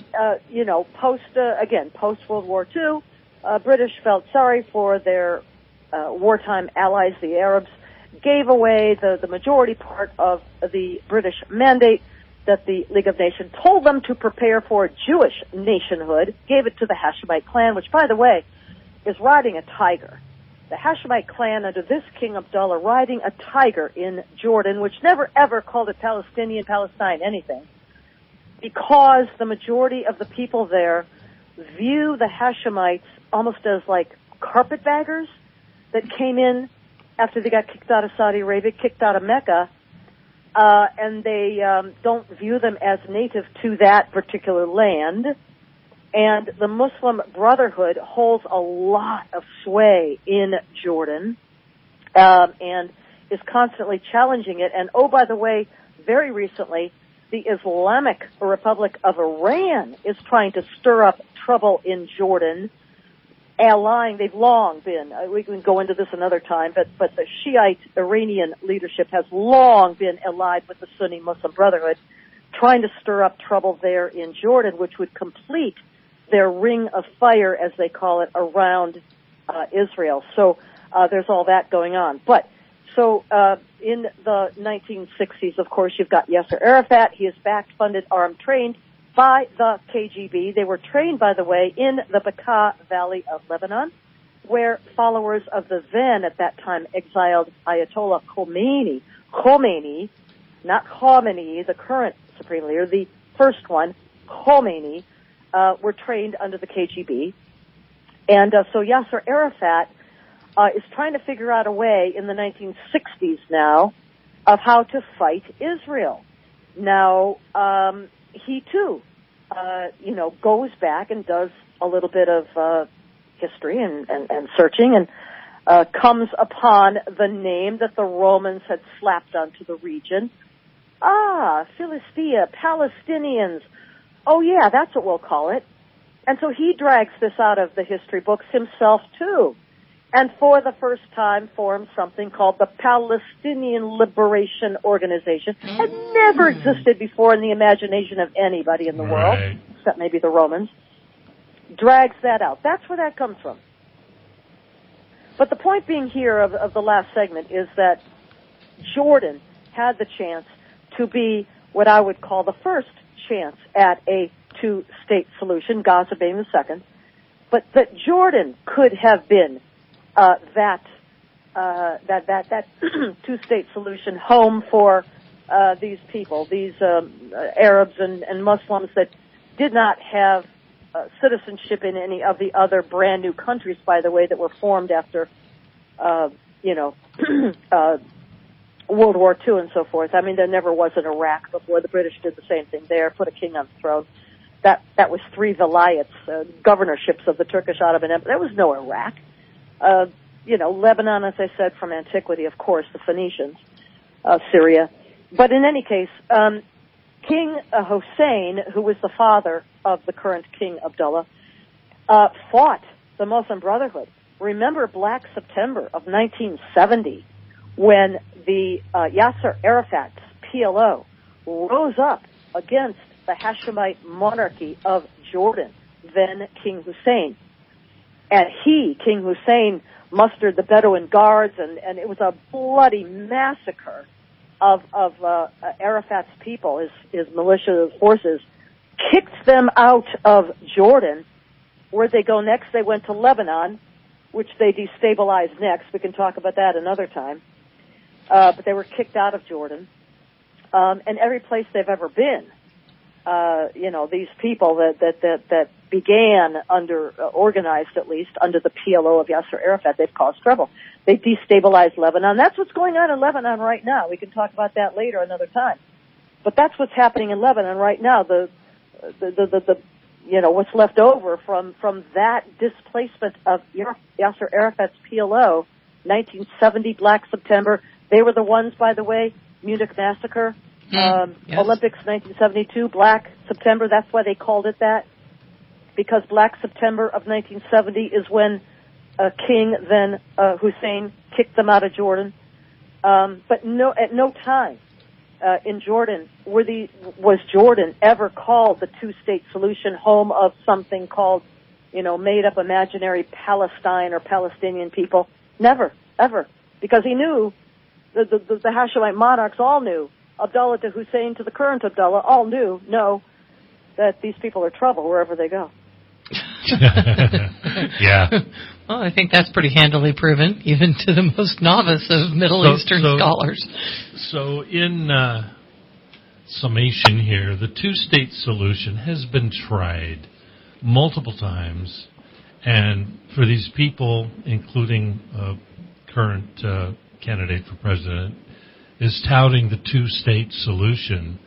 Post World War II, British felt sorry for their wartime allies, the Arabs, gave away the majority part of the British mandate that the League of Nations told them to prepare for Jewish nationhood, gave it to the Hashemite clan, which, by the way, is riding a tiger. The Hashemite clan under this King Abdullah riding a tiger in Jordan, which never ever called it Palestinian, Palestine, anything, because the majority of the people there view the Hashemites almost as like carpetbaggers that came in after they got kicked out of Saudi Arabia, kicked out of Mecca, and they don't view them as native to that particular land. And the Muslim Brotherhood holds a lot of sway in Jordan and is constantly challenging it. And, oh, by the way, very recently, the Islamic Republic of Iran is trying to stir up trouble in Jordan, allying. They've long been, we can go into this another time, but the Shiite Iranian leadership has long been allied with the Sunni Muslim Brotherhood, trying to stir up trouble there in Jordan, which would complete their ring of fire, as they call it, around Israel. So there's all that going on. But so in the 1960s, of course, you've got Yasser Arafat. He is backed, funded, armed, trained by the KGB. They were trained, by the way, in the Bekaa Valley of Lebanon, where followers of the then, at that time, exiled Ayatollah Khomeini, not Khamenei, the current supreme leader, the first one, Khomeini, were trained under the KGB. And so Yasser Arafat is trying to figure out a way in the 1960s now of how to fight Israel. Now, he too, goes back and does a little bit of history and searching, and comes upon the name that the Romans had slapped onto the region. Philistia, Palestinians. Oh yeah, that's what we'll call it. And so he drags this out of the history books himself too. And for the first time forms something called the Palestinian Liberation Organization. It had never existed before in the imagination of anybody in the world, except maybe the Romans. Drags that out. That's where that comes from. But the point being here of the last segment is that Jordan had the chance to be what I would call the first chance at a two-state solution, Gaza being the second, but that Jordan could have been that two-state solution home for these people, these Arabs and Muslims that did not have citizenship in any of the other brand new countries, by the way, that were formed after, World War II and so forth. I mean, there never was an Iraq before. The British did the same thing there, put a king on the throne. That was three vilayets, governorships of the Turkish Ottoman Empire. There was no Iraq. Lebanon, as I said, from antiquity, of course, the Phoenicians, Syria. But in any case, King Hussein, who was the father of the current King Abdullah, fought the Muslim Brotherhood. Remember Black September of 1970, when the Yasser Arafat's PLO rose up against the Hashemite monarchy of Jordan, then King Hussein. And King Hussein, mustered the Bedouin guards, and it was a bloody massacre of Arafat's people, his militia forces, kicked them out of Jordan. Where'd they go next? They went to Lebanon, which they destabilized next. We can talk about that another time. But they were kicked out of Jordan. And every place they've ever been, these people that began under, organized at least, under the PLO of Yasser Arafat, they've caused trouble. They destabilized Lebanon. That's what's going on in Lebanon right now. We can talk about that later another time. But that's what's happening in Lebanon right now. What's left over from that displacement of Yasser Arafat's PLO, 1970 Black September. They were the ones, by the way, Munich Massacre, yes. Olympics 1972, Black September. That's why they called it that, because Black September of 1970 is when King, then Hussein, kicked them out of Jordan. But at no time in Jordan was Jordan ever called the two-state solution, home of something called, made-up imaginary Palestine or Palestinian people. Never, ever, because he knew. The Hashemite monarchs all knew, Abdullah to Hussein to the current Abdullah, all know that these people are trouble wherever they go. Yeah. Well, I think that's pretty handily proven, even to the most novice of Middle Eastern scholars. So in summation here, the two-state solution has been tried multiple times, and for these people, including current candidate for president, is touting the two-state solution.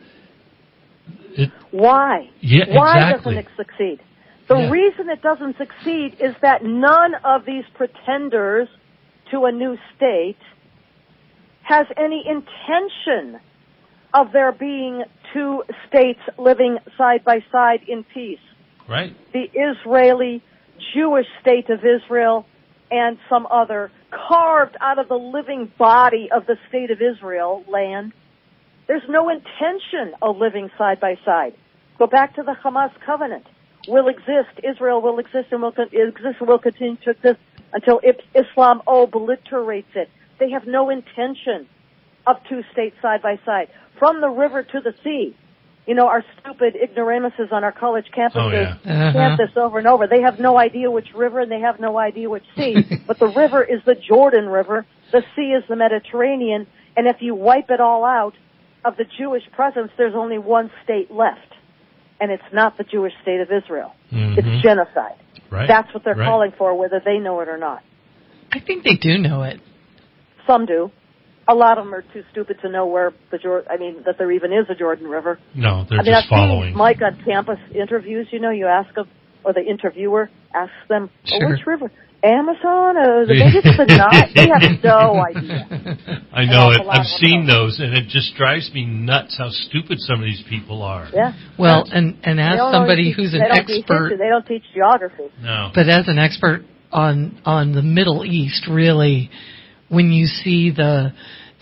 Why? Yeah, Why exactly. doesn't it succeed? The reason it doesn't succeed is that none of these pretenders to a new state has any intention of there being two states living side by side in peace. Right. The Israeli Jewish state of Israel and some other carved out of the living body of the state of Israel land. There's no intention of living side by side. Go back to the Hamas covenant. Will exist. Israel will exist and will continue to exist until Islam obliterates it. They have no intention of two states side by side. From the river to the sea. Our stupid ignoramuses on our college campuses chant this over and over. They have no idea which river and they have no idea which sea. But the river is the Jordan River. The sea is the Mediterranean. And if you wipe it all out of the Jewish presence, there's only one state left. And it's not the Jewish state of Israel. Mm-hmm. It's genocide. Right. That's what they're calling for, whether they know it or not. I think they do know it. Some do. A lot of them are too stupid to know where that there even is a Jordan River. No, they're just following. I've seen Mike on campus interviews, you ask him, or the interviewer asks them, Sure. which river? Amazon? The biggest? The Nile? They have no idea. I know it. I've seen those, and it just drives me nuts how stupid some of these people are. Yeah. Well, and as somebody who's an expert, they don't teach geography. No. But as an expert on the Middle East, really, when you see the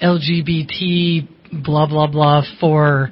LGBT blah blah blah for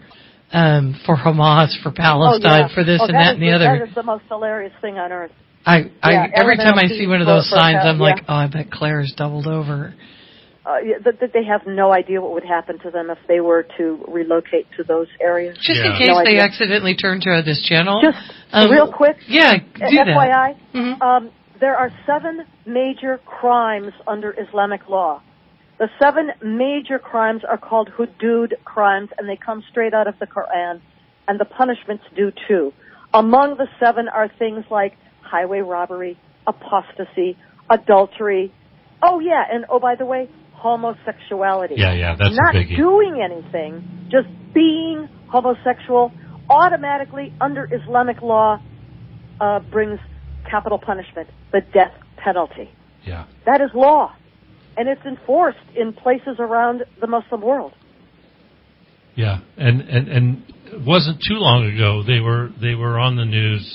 Hamas, for Palestine, for this and that and the other, that is the most hilarious thing on earth. Every time I see one of those signs, I'm like, oh, I bet Claire's doubled over. They have no idea what would happen to them if they were to relocate to those areas. Just in case they accidentally turn to this channel. Just real quick. Yeah, do FYI, that. There are 7 major crimes under Islamic law. The 7 major crimes are called hudud crimes, and they come straight out of the Quran, and the punishments do too. Among the 7 are things like highway robbery, apostasy, adultery. Oh, yeah, and by the way, homosexuality. Yeah, that's not a biggie. doing anything, just being homosexual automatically under Islamic law brings capital punishment, the death penalty. Yeah. That is law, and it's enforced in places around the Muslim world. Yeah, and it wasn't too long ago they were on the news.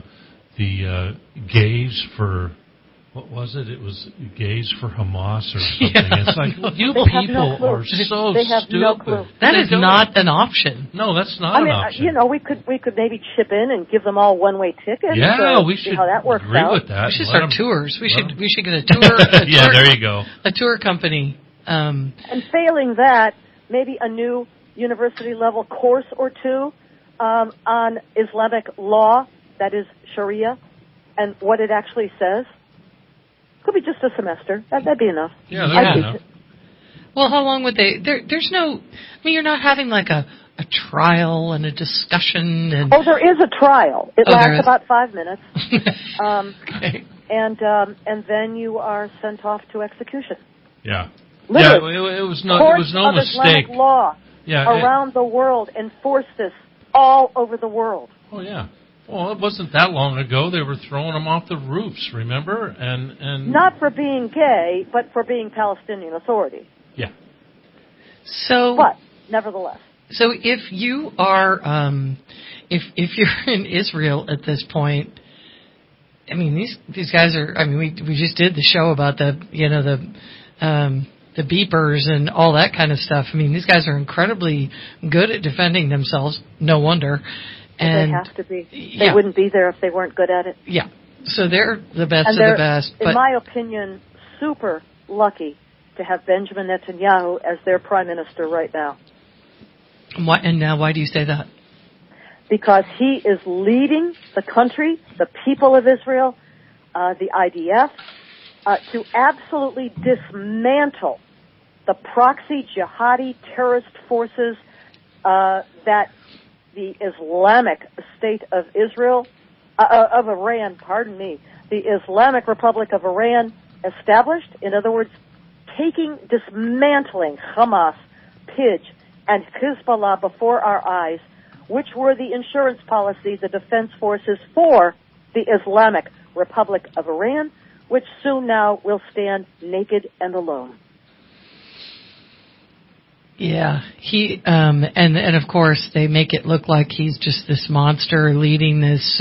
The gays for, what was it? It was gays for Hamas or something. Yeah. It's like, you They have people no clue. are so They have stupid. no clue. That is not an option. No, that's not an option. We could maybe chip in and give them all one-way tickets. Yeah, we see should how that works agree out. with that. We should Let start them- tours. We let should get a tour. Yeah, there you go. A tour company. And failing that, maybe a new university-level course or two on Islamic law, that is Sharia, and what it actually says. Could be just a semester. That'd be enough. Yeah, that'd be enough. Well, how long would they? There's no. I mean, you're not having like a trial and a discussion and. Oh, there is a trial. It there lasts is? about 5 minutes. Okay. And then you are sent off to execution. Yeah. Literally. Yeah, it was no Courts of mistake. Islamic law Yeah, around the world enforce this all over the world. Oh yeah. Well, it wasn't that long ago. They were throwing them off the roofs, remember? And Not for being gay, but for being Palestinian Authority. Yeah. So. But nevertheless. So if you are, if you're in Israel at this point, I mean these guys are. I mean we just did the show about the beepers and all that kind of stuff. I mean these guys are incredibly good at defending themselves. No wonder. And they have to be. They wouldn't be there if they weren't good at it. Yeah. So they're the best and of the best. But in my opinion, super lucky to have Benjamin Netanyahu as their prime minister right now. And now why do you say that? Because he is leading the country, the people of Israel, the IDF, to absolutely dismantle the proxy jihadi terrorist forces that the Islamic State of Israel, of Iran, the Islamic Republic of Iran established. In other words, dismantling Hamas, PIJ, and Hezbollah before our eyes, which were the insurance policy, the defense forces for the Islamic Republic of Iran, which soon now will stand naked and alone. Yeah, he and of course they make it look like he's just this monster leading this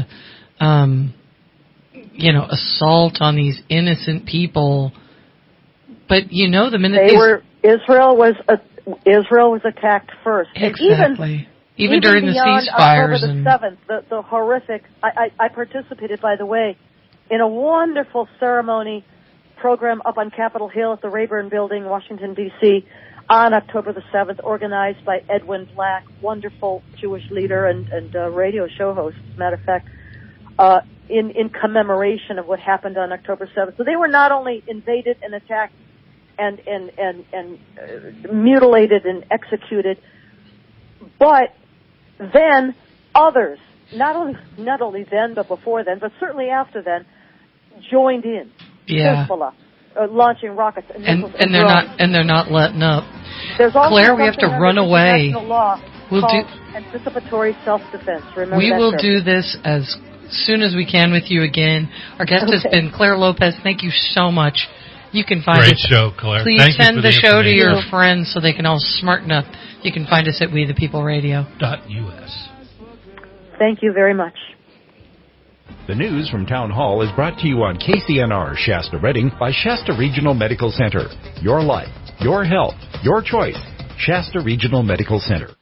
assault on these innocent people. But the minute Israel was attacked first. Exactly. And even during the ceasefires October the 7th, the horrific. I participated, by the way, in a wonderful ceremony program up on Capitol Hill at the Rayburn Building, Washington D.C. on October the 7th, organized by Edwin Black, wonderful Jewish leader and radio show host, as a matter of fact, in commemoration of what happened on October 7th. So they were not only invaded and attacked and mutilated and executed, but then others, not only then, but before then, but certainly after then, joined in. Yeah. Hezbollah, launching rockets and they're not letting up. There's also Claire, we have to run away. Law We'll called anticipatory self-defense. Remember we that will term. do this as soon as we can with you again. Our guest has been Claire Lopez. Thank you so much. You can find Great us. show, Claire. Please Thank send you for the show to your information. friends so they can all smarten up. You can find us at We the People Radio. .us. Thank you very much. The news from Town Hall is brought to you on KCNR Shasta Redding by Shasta Regional Medical Center. Your life, your health, your choice. Shasta Regional Medical Center.